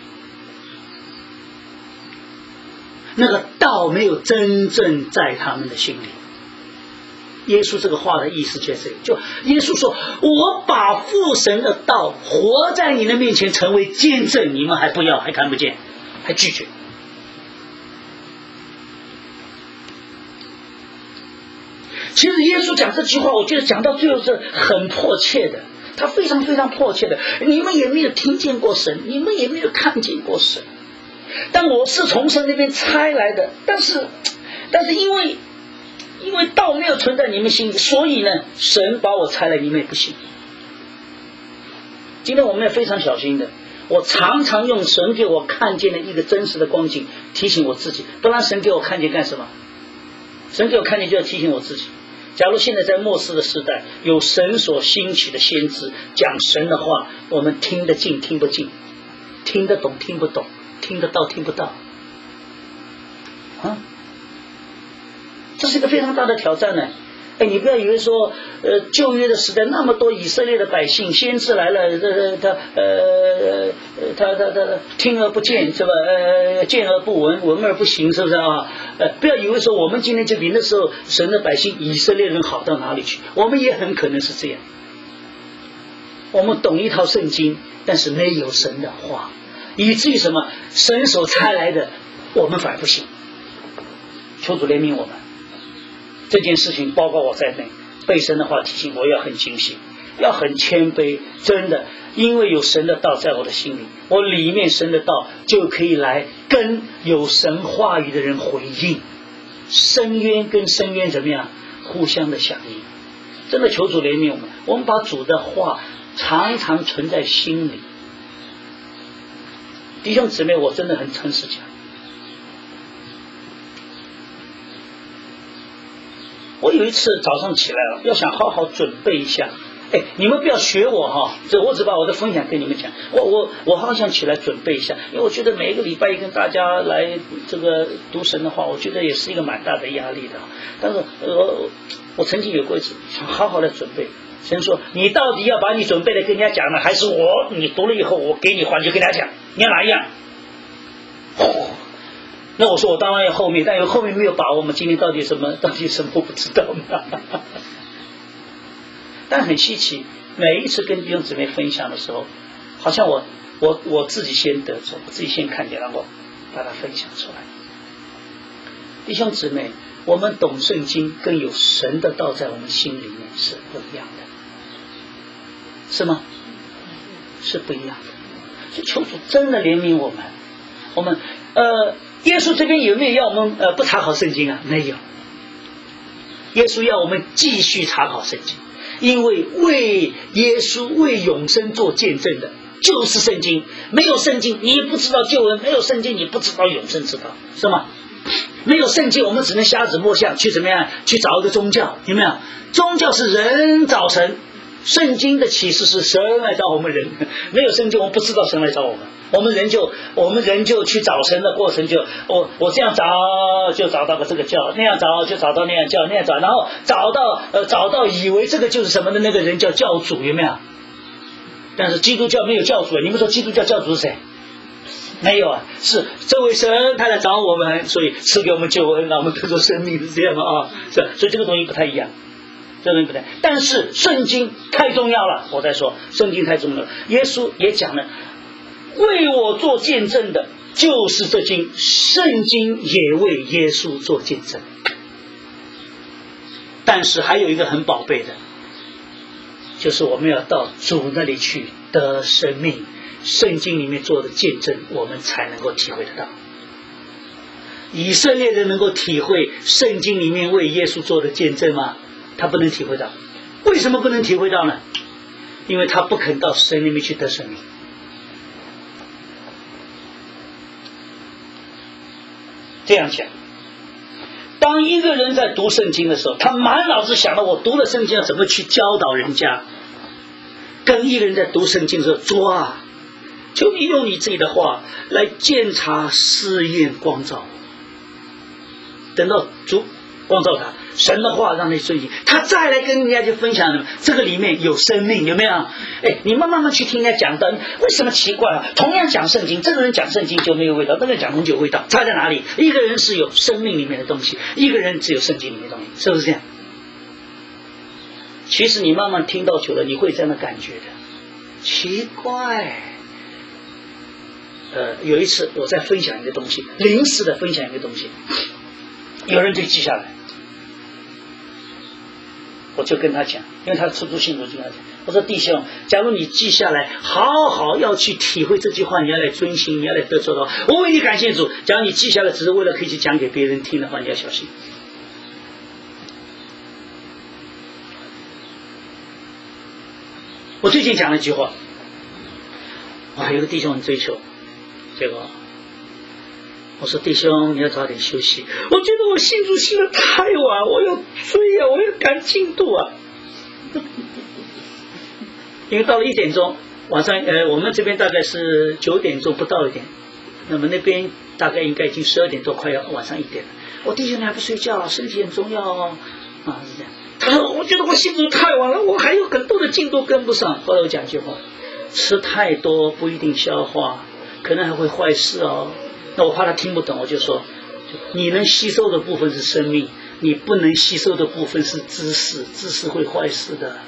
那个道没有真正在他们的心里。耶稣这个话的意思就是这个，就耶稣说，我把父神的道活在你的面前成为见证，你们还不要，还看不见，还拒绝。其实耶稣讲这句话，我觉得讲到最后是很迫切的，他非常非常迫切的。你们也没有听见过神，你们也没有看见过神，但我是从神那边差来的，但是因为道没有存在你们心里，所以呢，神把我差来，你们也不信。今天我们要非常小心的，我常常用神给我看见的一个真实的光景提醒我自己，不然神给我看见干什么？神给我看见就要提醒我自己。假如现在在末世的时代，有神所兴起的先知讲神的话，我们听得进听不进，听得懂听不懂，听得到听不到啊，这是一个非常大的挑战呢。你不要以为说旧约的时代那么多以色列的百姓，先知来了，他听而不见是吧？见而不闻，闻而不行，是不是啊？不要以为说我们今天就比那时候神的百姓以色列人好到哪里去，我们也很可能是这样。我们懂一套圣经，但是没有神的话，以至于什么神所差来的我们反而不行。求主怜悯我们。这件事情包括我在内，被神的话提醒我要很警醒。 要很谦卑，真的，因为有神的道在我的心里，我里面神的道就可以来跟有神话语的人回应，深渊跟深渊怎么样互相的响应。真的求主怜悯我们，我们把主的话常常存在心里。弟兄姊妹，我真的很诚实讲，我有一次早上起来了，要想好好准备一下。你们不要学我哈，这我只把我的分享跟你们讲。我好想起来准备一下，因为我觉得每一个礼拜跟大家来这个读神的话，我觉得也是一个蛮大的压力的。但是我曾经有过一次想好好的准备，神说你到底要把你准备的跟人家讲呢，还是你读了以后我给你话就跟人家讲，你要哪一样？那我说我当然要后面，但有后面没有把握，我们今天到底什么我不知道呢。但很稀奇，每一次跟弟兄姊妹分享的时候，好像我自己先得着，我自己先看见，然后把它分享出来。弟兄姊妹，我们懂圣经跟有神的道在我们心里面是不一样的，是吗？是不一样的。所以求主真的怜悯我们。我们耶稣这边有没有要我们不查考圣经啊？没有。耶稣要我们继续查考圣经，因为为耶稣为永生做见证的就是圣经。没有圣经你不知道救恩，没有圣经你不知道永生之道，是吗？没有圣经我们只能瞎子摸象，去怎么样去找一个宗教，有没有？宗教是人找神，圣经的启示是神来找我们人。没有圣经我们不知道神来找我们，我们人就去找神的过程，就我这样找就找到个这个教，那样找就找到那样教，那样找，然后找到以为这个就是什么的那个人叫教主，有没有？但是基督教没有教主，你们说基督教教主是谁？没有啊，是这位神他来找我们，所以赐给我们救恩，让我们得着生命，是这样啊。是，所以这个东西不太一样，这个东西不太。但是圣经太重要了，我在说圣经太重要了。耶稣也讲了，为我做见证的就是这经，圣经也为耶稣做见证。但是还有一个很宝贝的，就是我们要到主那里去得生命。圣经里面做的见证我们才能够体会得到。以色列人能够体会圣经里面为耶稣做的见证吗？他不能体会到。为什么不能体会到呢？因为他不肯到神里面去得生命。这样讲，当一个人在读圣经的时候，他满脑子想到我读了圣经要怎么去教导人家，跟一个人在读圣经的时候，主啊，求你用你自己的话来鉴察试验光照，等到主光照他，神的话让你顺行，他再来跟人家去分享什么，这个里面有生命，有没有？你慢慢去听人家讲的，为什么奇怪啊？同样讲圣经，这个人讲圣经就没有味道，那个人讲红酒有味道，差在哪里？一个人是有生命里面的东西，一个人只有圣经里面的东西，是不是这样？其实你慢慢听到久了，你会这样的感觉的。奇怪，有一次我在分享一个东西，临时的分享一个东西，有人就记下来，我就跟他讲，因为他初出信主，就跟他讲，我说弟兄，假如你记下来，好好要去体会这句话，你要来遵行，你要来得着的话，我为你感谢主。假如你记下来只是为了可以去讲给别人听的话，你要小心。我最近讲了一句话，有个弟兄很追求，结果我说弟兄你要早点休息，我觉得我信主信得太晚，我要追啊，我要赶进度啊。因为到了1点钟晚上，我们这边大概是9点钟不到一点，那么那边大概应该已经12点多，快要晚上1点了。我弟兄你还不睡觉，身体很重要哦，是这样。他说我觉得我信主太晚了，我还有很多的进度跟不上。后来我讲一句话，吃太多不一定消化，可能还会坏事哦。那我怕他听不懂，我就说你能吸收的部分是生命，你不能吸收的部分是知识，知识会坏事的，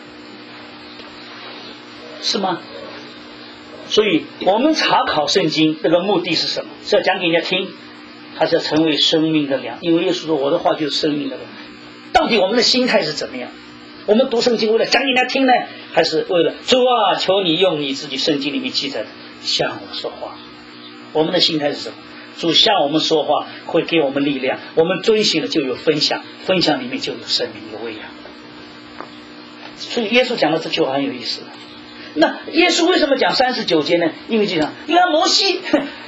是吗？所以我们查考圣经这个目的是什么？是要讲给人家听，还是要成为生命的粮？因为耶稣说我的话就是生命的粮。到底我们的心态是怎么样？我们读圣经为了讲给人家听呢， 还是为了主啊，求你用你自己圣经里面记载的向我说话。我们的心态是什么？主向我们说话会给我们力量，我们遵循了就有分享，分享里面就有生命，有喂养。所以耶稣讲的这句话很有意思。那耶稣为什么讲39节呢？因为这样，你看摩西，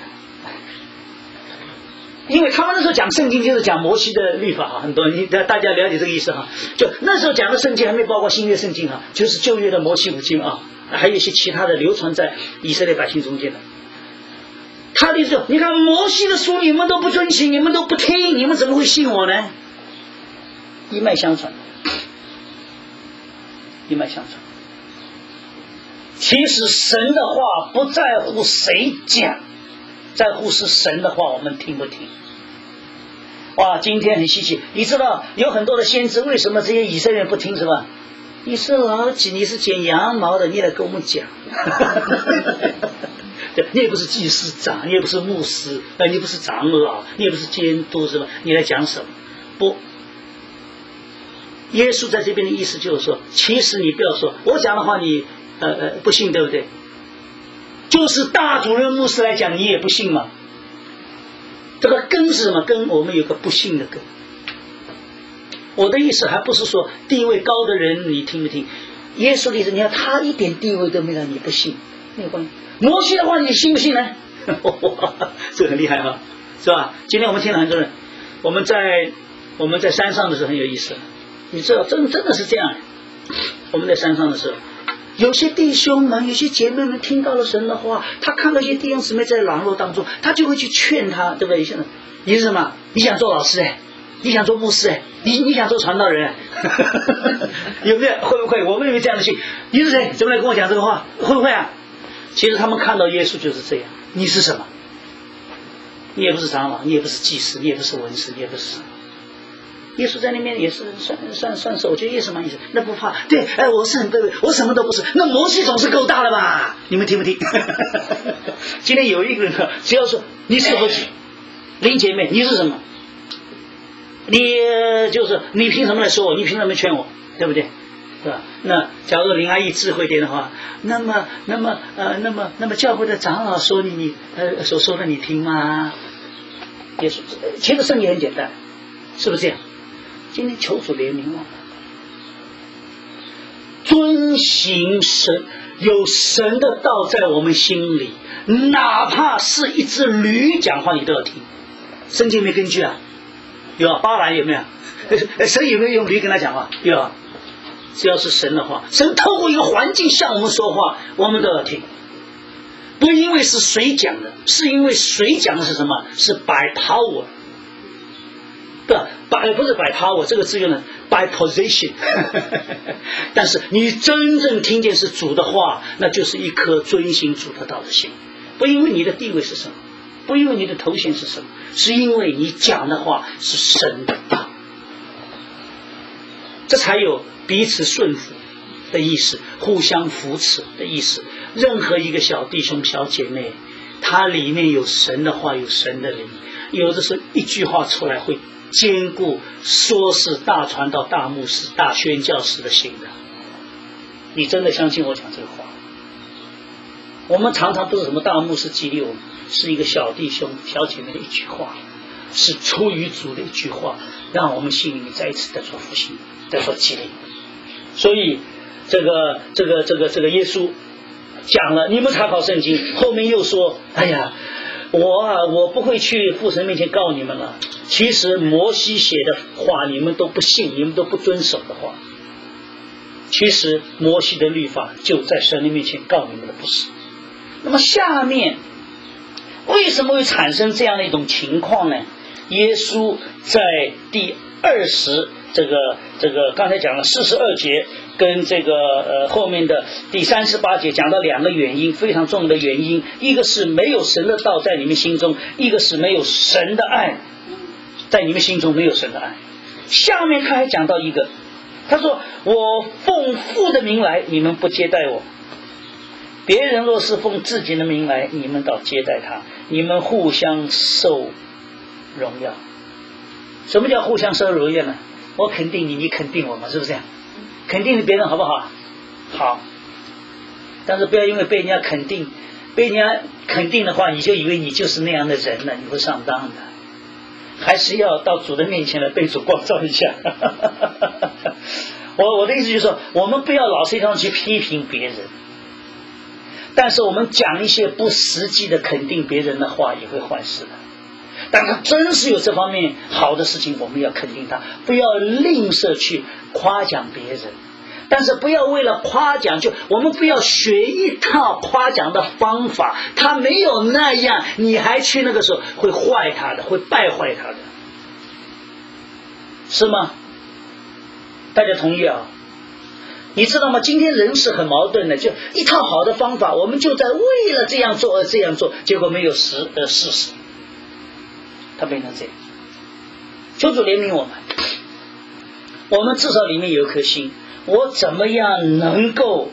因为他们那时候讲圣经就是讲摩西的律法哈，很多人大家了解这个意思哈。就那时候讲的圣经还没包括新约圣经哈，就是旧约的摩西五经啊，还有一些其他的流传在以色列百姓中间的。他的意思，你看摩西的书你们都不遵循，你们都不听，你们怎么会信我呢？一脉相传，一脉相传。其实神的话不在乎谁讲，在乎是神的话我们听不听。哇，今天很稀奇，你知道有很多的先知，为什么这些以色列人不听是吧？你是老几？你是剪羊毛的，你来跟我们讲。对，你也不是祭司长，你也不是牧师，你不是长老，你也不是监督是吧？你来讲什么？不，耶稣在这边的意思就是说，其实你不要说我讲的话你不信，对不对？就是大主任牧师来讲你也不信嘛。这个根是什么？根我们有个不信的根。我的意思还不是说地位高的人你听不听，耶稣的意思，你看他一点地位都没有，你不信没有关系。摩西的话你信不信呢？这很厉害哈，是吧？今天我们听了很多人，我们在山上的时候很有意思，你知道真的是这样。我们在山上的时候，有些弟兄们有些姐妹们听到了神的话，他看到一些弟兄姊妹在狼狈当中，他就会去劝他，对不对？你是什么？你想做老师你想做牧师你想做传道人有没有？会不会？我们有没有这样的心？你是谁？怎么来跟我讲这个话？会不会啊？其实他们看到耶稣就是这样。你是什么？你也不是长老，你也不是祭司，你也不是文士，你也不是什么。耶稣在那边也是算是，我觉得耶稣蛮意思，那不怕。对，我是很卑微，我什么都不是。那摩西总是够大了吧？你们听不听？今天有一个人呢，只要说你是何许，林姐妹，你是什么？你就是你凭什么来说我？你凭什么劝我？对不对？是吧？那假如林阿姨智慧点的话，那么教会的长老说你所说的你听吗？耶稣其实圣经很简单，是不是这样？今天求主怜悯我们，遵行神，有神的道在我们心里，哪怕是一只驴讲话你都要听。圣经没根据啊？有巴兰有没有？神有没有用驴跟他讲话？有。只要是神的话，神透过一个环境向我们说话，我们都要听。不因为是谁讲的，是因为谁讲的是什么？是 by power， 对吧？不是 by power 这个字用的 by position 但是你真正听见是主的话，那就是一颗遵行主的道的心。不因为你的地位是什么，不因为你的头衔是什么，是因为你讲的话是神的道，这才有彼此顺服的意思，互相扶持的意思。任何一个小弟兄小姐妹，他里面有神的话，有神的灵，有的时候一句话出来会兼顾说是大传道大牧师大宣教师的心的。你真的相信我讲这个话？我们常常不是什么大牧师激励我们，是一个小弟兄小姐妹的一句话，是出于主的一句话，让我们心里面再一次得着复兴，得着激励。所以这个耶稣讲了，你们查考圣经，后面又说，哎呀，我不会去父神面前告你们了。其实摩西写的话你们都不信，你们都不遵守的话，其实摩西的律法就在神的面前告你们的不是。那么下面为什么会产生这样的一种情况呢？耶稣在第20这个刚才讲了42节跟这个后面的第38节讲到两个原因，非常重要的原因，一个是没有神的道在你们心中，一个是没有神的爱在你们心中，没有神的爱。下面他还讲到一个，他说我奉父的名来，你们不接待我，别人若是奉自己的名来，你们倒接待他，你们互相受荣耀。什么叫互相受荣耀呢？我肯定你，你肯定我嘛，是不是这样？肯定别人好不好？好。 但是不要因为被人家肯定，被人家肯定的话，你就以为你就是那样的人了，你会上当的。还是要到主的面前来被主光照一下。我的意思就是说，我们不要老是一通去批评别人，但是我们讲一些不实际的肯定别人的话也会坏事的。但他真是有这方面好的事情，我们要肯定他，不要吝啬去夸奖别人。但是不要为了夸奖，我们不要学一套夸奖的方法，他没有那样，你还去那个时候会坏他的，会败坏他的，是吗？大家同意啊？你知道吗？今天人是很矛盾的，就一套好的方法，我们就在为了这样做而这样做，结果没有事实，他变成这样。求主怜悯我们，我们至少里面有一颗心，我怎么样能够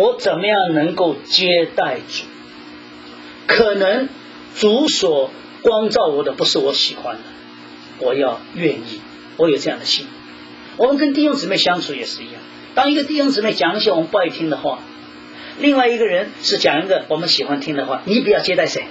接待主？可能主所光照我的不是我喜欢的，我要愿意，我有这样的心。我们跟弟兄姊妹相处也是一样，当一个弟兄姊妹讲一些我们不爱听的话，另外一个人是讲一个我们喜欢听的话，你比较接待谁？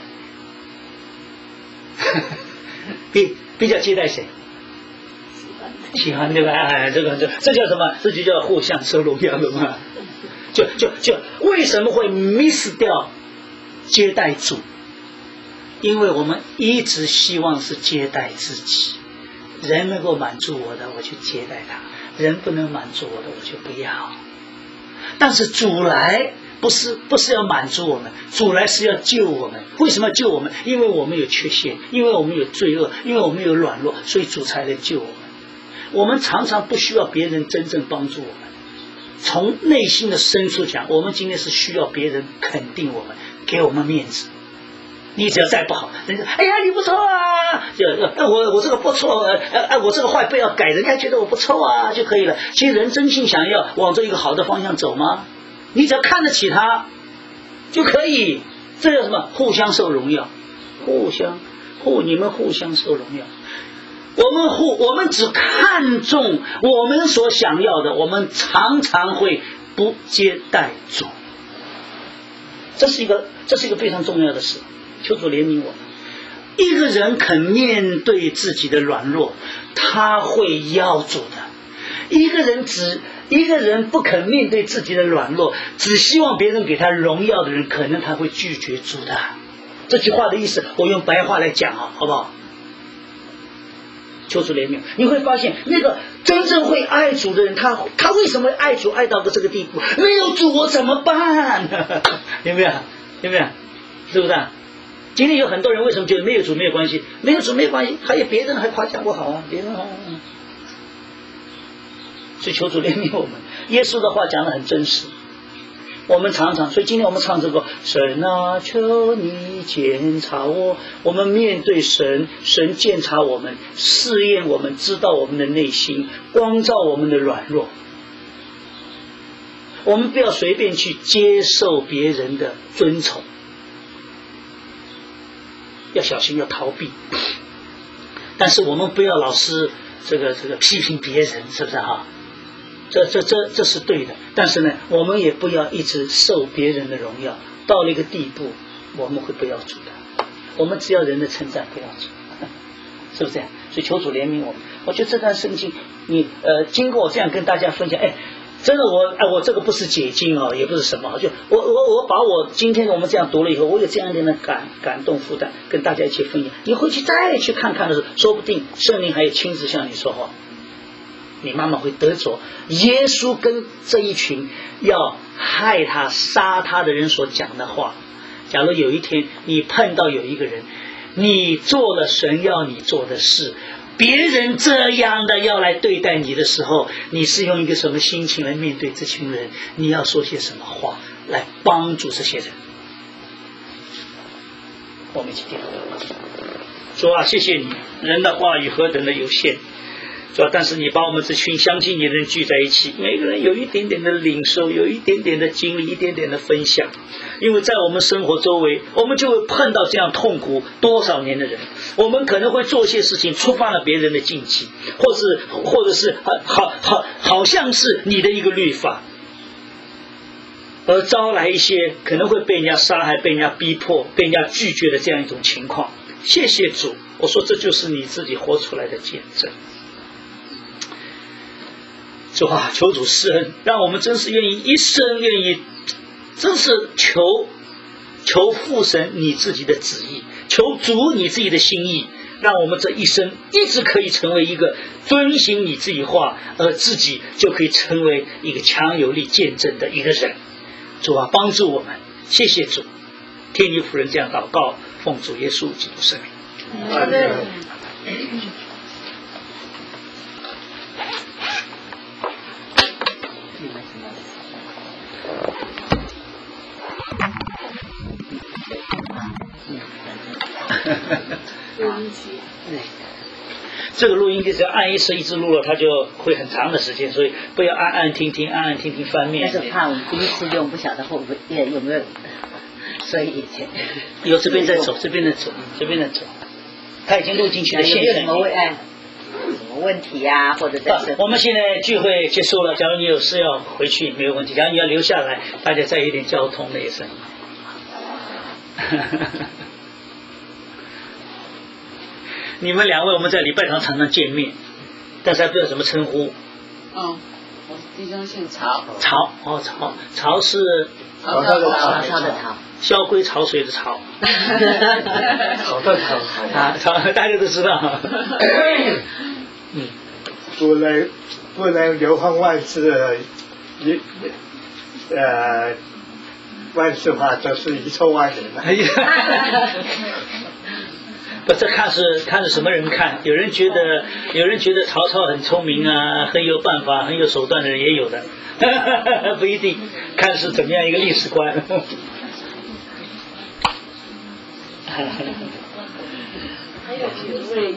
比较接待谁？喜欢，对吧？哎，这叫什么？这就叫互相收荣耀了嘛。就为什么会 miss 掉接待主？因为我们一直希望是接待自己，人能够满足我的我去接待他，人不能满足我的我就不要。但是主来不是要满足我们，主来是要救我们。为什么要救我们？因为我们有缺陷，因为我们有罪恶，因为我们有软弱，所以主才来救我们。我们常常不需要别人真正帮助我们，从内心的深处讲，我们今天是需要别人肯定我们，给我们面子。你只要再不好，人家哎呀你不错啊，我这个不错，我这个坏不要改，人家觉得我不错啊就可以了。其实人真心想要往这一个好的方向走吗？你只要看得起他就可以。这叫什么？互相受荣耀，你们互相受荣耀。我们只看重我们所想要的，我们常常会不接待主。这是一个非常重要的事。求主怜悯我们。一个人肯面对自己的软弱，他会要主的。一个人不肯面对自己的软弱，只希望别人给他荣耀的人，可能他会拒绝主的。这句话的意思我用白话来讲好不好？求主怜悯，你会发现那个真正会爱主的人，他为什么爱主爱到这个地步？没有主我怎么办？有没有？是不是？今天有很多人为什么觉得没有主没有关系？没有主没有关系，还有别人还夸奖我好啊，别人好。所以求主怜悯我们。耶稣的话讲得很真实，我们常常，所以今天我们唱这个神啊求你检查我，我们面对神检查我们，试验我们，知道我们的内心，光照我们的软弱。我们不要随便去接受别人的尊崇，要小心，要逃避。但是我们不要老是这个批评别人，是不是哈？这是对的。但是呢，我们也不要一直受别人的荣耀，到了一个地步，我们会不要主的。我们只要人的称赞，不要主，是不是这样？所以求主怜悯我们。我觉得这段圣经，你经过我这样跟大家分享，真的我这个不是解经哦，也不是什么，就我把我今天我们这样读了以后，我有这样一点的感动负担，跟大家一起分享。你回去再去看看的时候，说不定圣灵还有亲自向你说话，你慢慢会得着耶稣跟这一群要害他杀他的人所讲的话。假如有一天你碰到有一个人，你做了神要你做的事，别人这样的要来对待你的时候，你是用一个什么心情来面对这群人？你要说些什么话来帮助这些人？我们一起点头。主啊，谢谢你，人的话语何等的有限，主啊，但是你把我们这群相信你的人聚在一起，每个人有一点点的领受，有一点点的经历，一点点的分享。因为在我们生活周围，我们就会碰到这样痛苦多少年的人，我们可能会做些事情触犯了别人的禁忌，或者是好像是你的一个律法， 而招来一些可能会被人家杀害、被人家逼迫、被人家拒绝的这样一种情况。谢谢主，我说这就是你自己活出来的见证。主啊，求主施恩，让我们真是愿意一生愿意，真是求父神你自己的旨意，求主你自己的心意，让我们这一生一直可以成为一个遵行你自己话，而自己就可以成为一个强有力见证的一个人。主啊，帮助我们，谢谢主，听你仆人这样祷告，奉主耶稣基督圣名。 阿门。 这个录音机只要按一声一直录了，它就会很长的时间，所以不要按按听听，按按听听翻面。 但是怕我们第一次用，不晓得会不会有没有，所以以前有这边在走，这边在走，这边在走，它已经录进去的线什么问题啊，或者在我们现在聚会结束了，假如你有事要回去没有问题，假如你要留下来，大家再有点交通的也是。你们两位我们在礼拜堂常常见面，但是还不知道怎么称呼。 我弟兄姓曹。 曹是曹操的曹， 萧规曹随的曹。 曹的曹啊，曹大家都知道。 不能流芳万世，万世话都是遗臭万年的。 不，这看是什么人看？有人觉得曹操很聪明啊，很有办法，很有手段的人也有的，不一定，看是怎么样一个历史观。 还有一位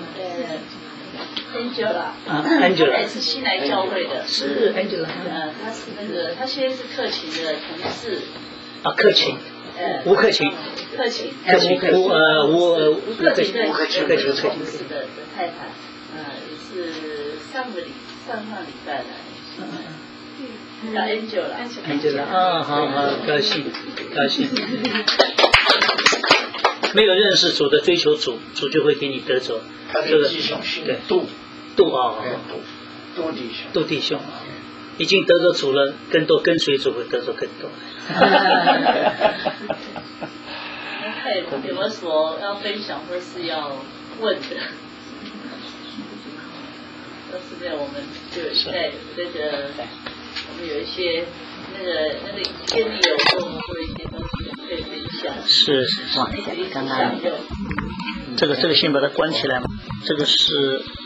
Angela， 是新来教会的， 是 Angela， 他是他现在是克勤的同事。 克勤。吴克勤， 吴克勤的太太， 也是上礼拜来，叫 Angela， 好，高兴，没有认识主的追求主就会给你得着。 他是弟兄，对，杜弟兄啊，已经得着主了，更多跟随主会得着更多。 有没有什么要分享或是要问的？都是在我们就在那个，我们有一些那个建立有跟我们做一些东西可以分享。 是， 刚刚这个先把它关起来嘛，这个是。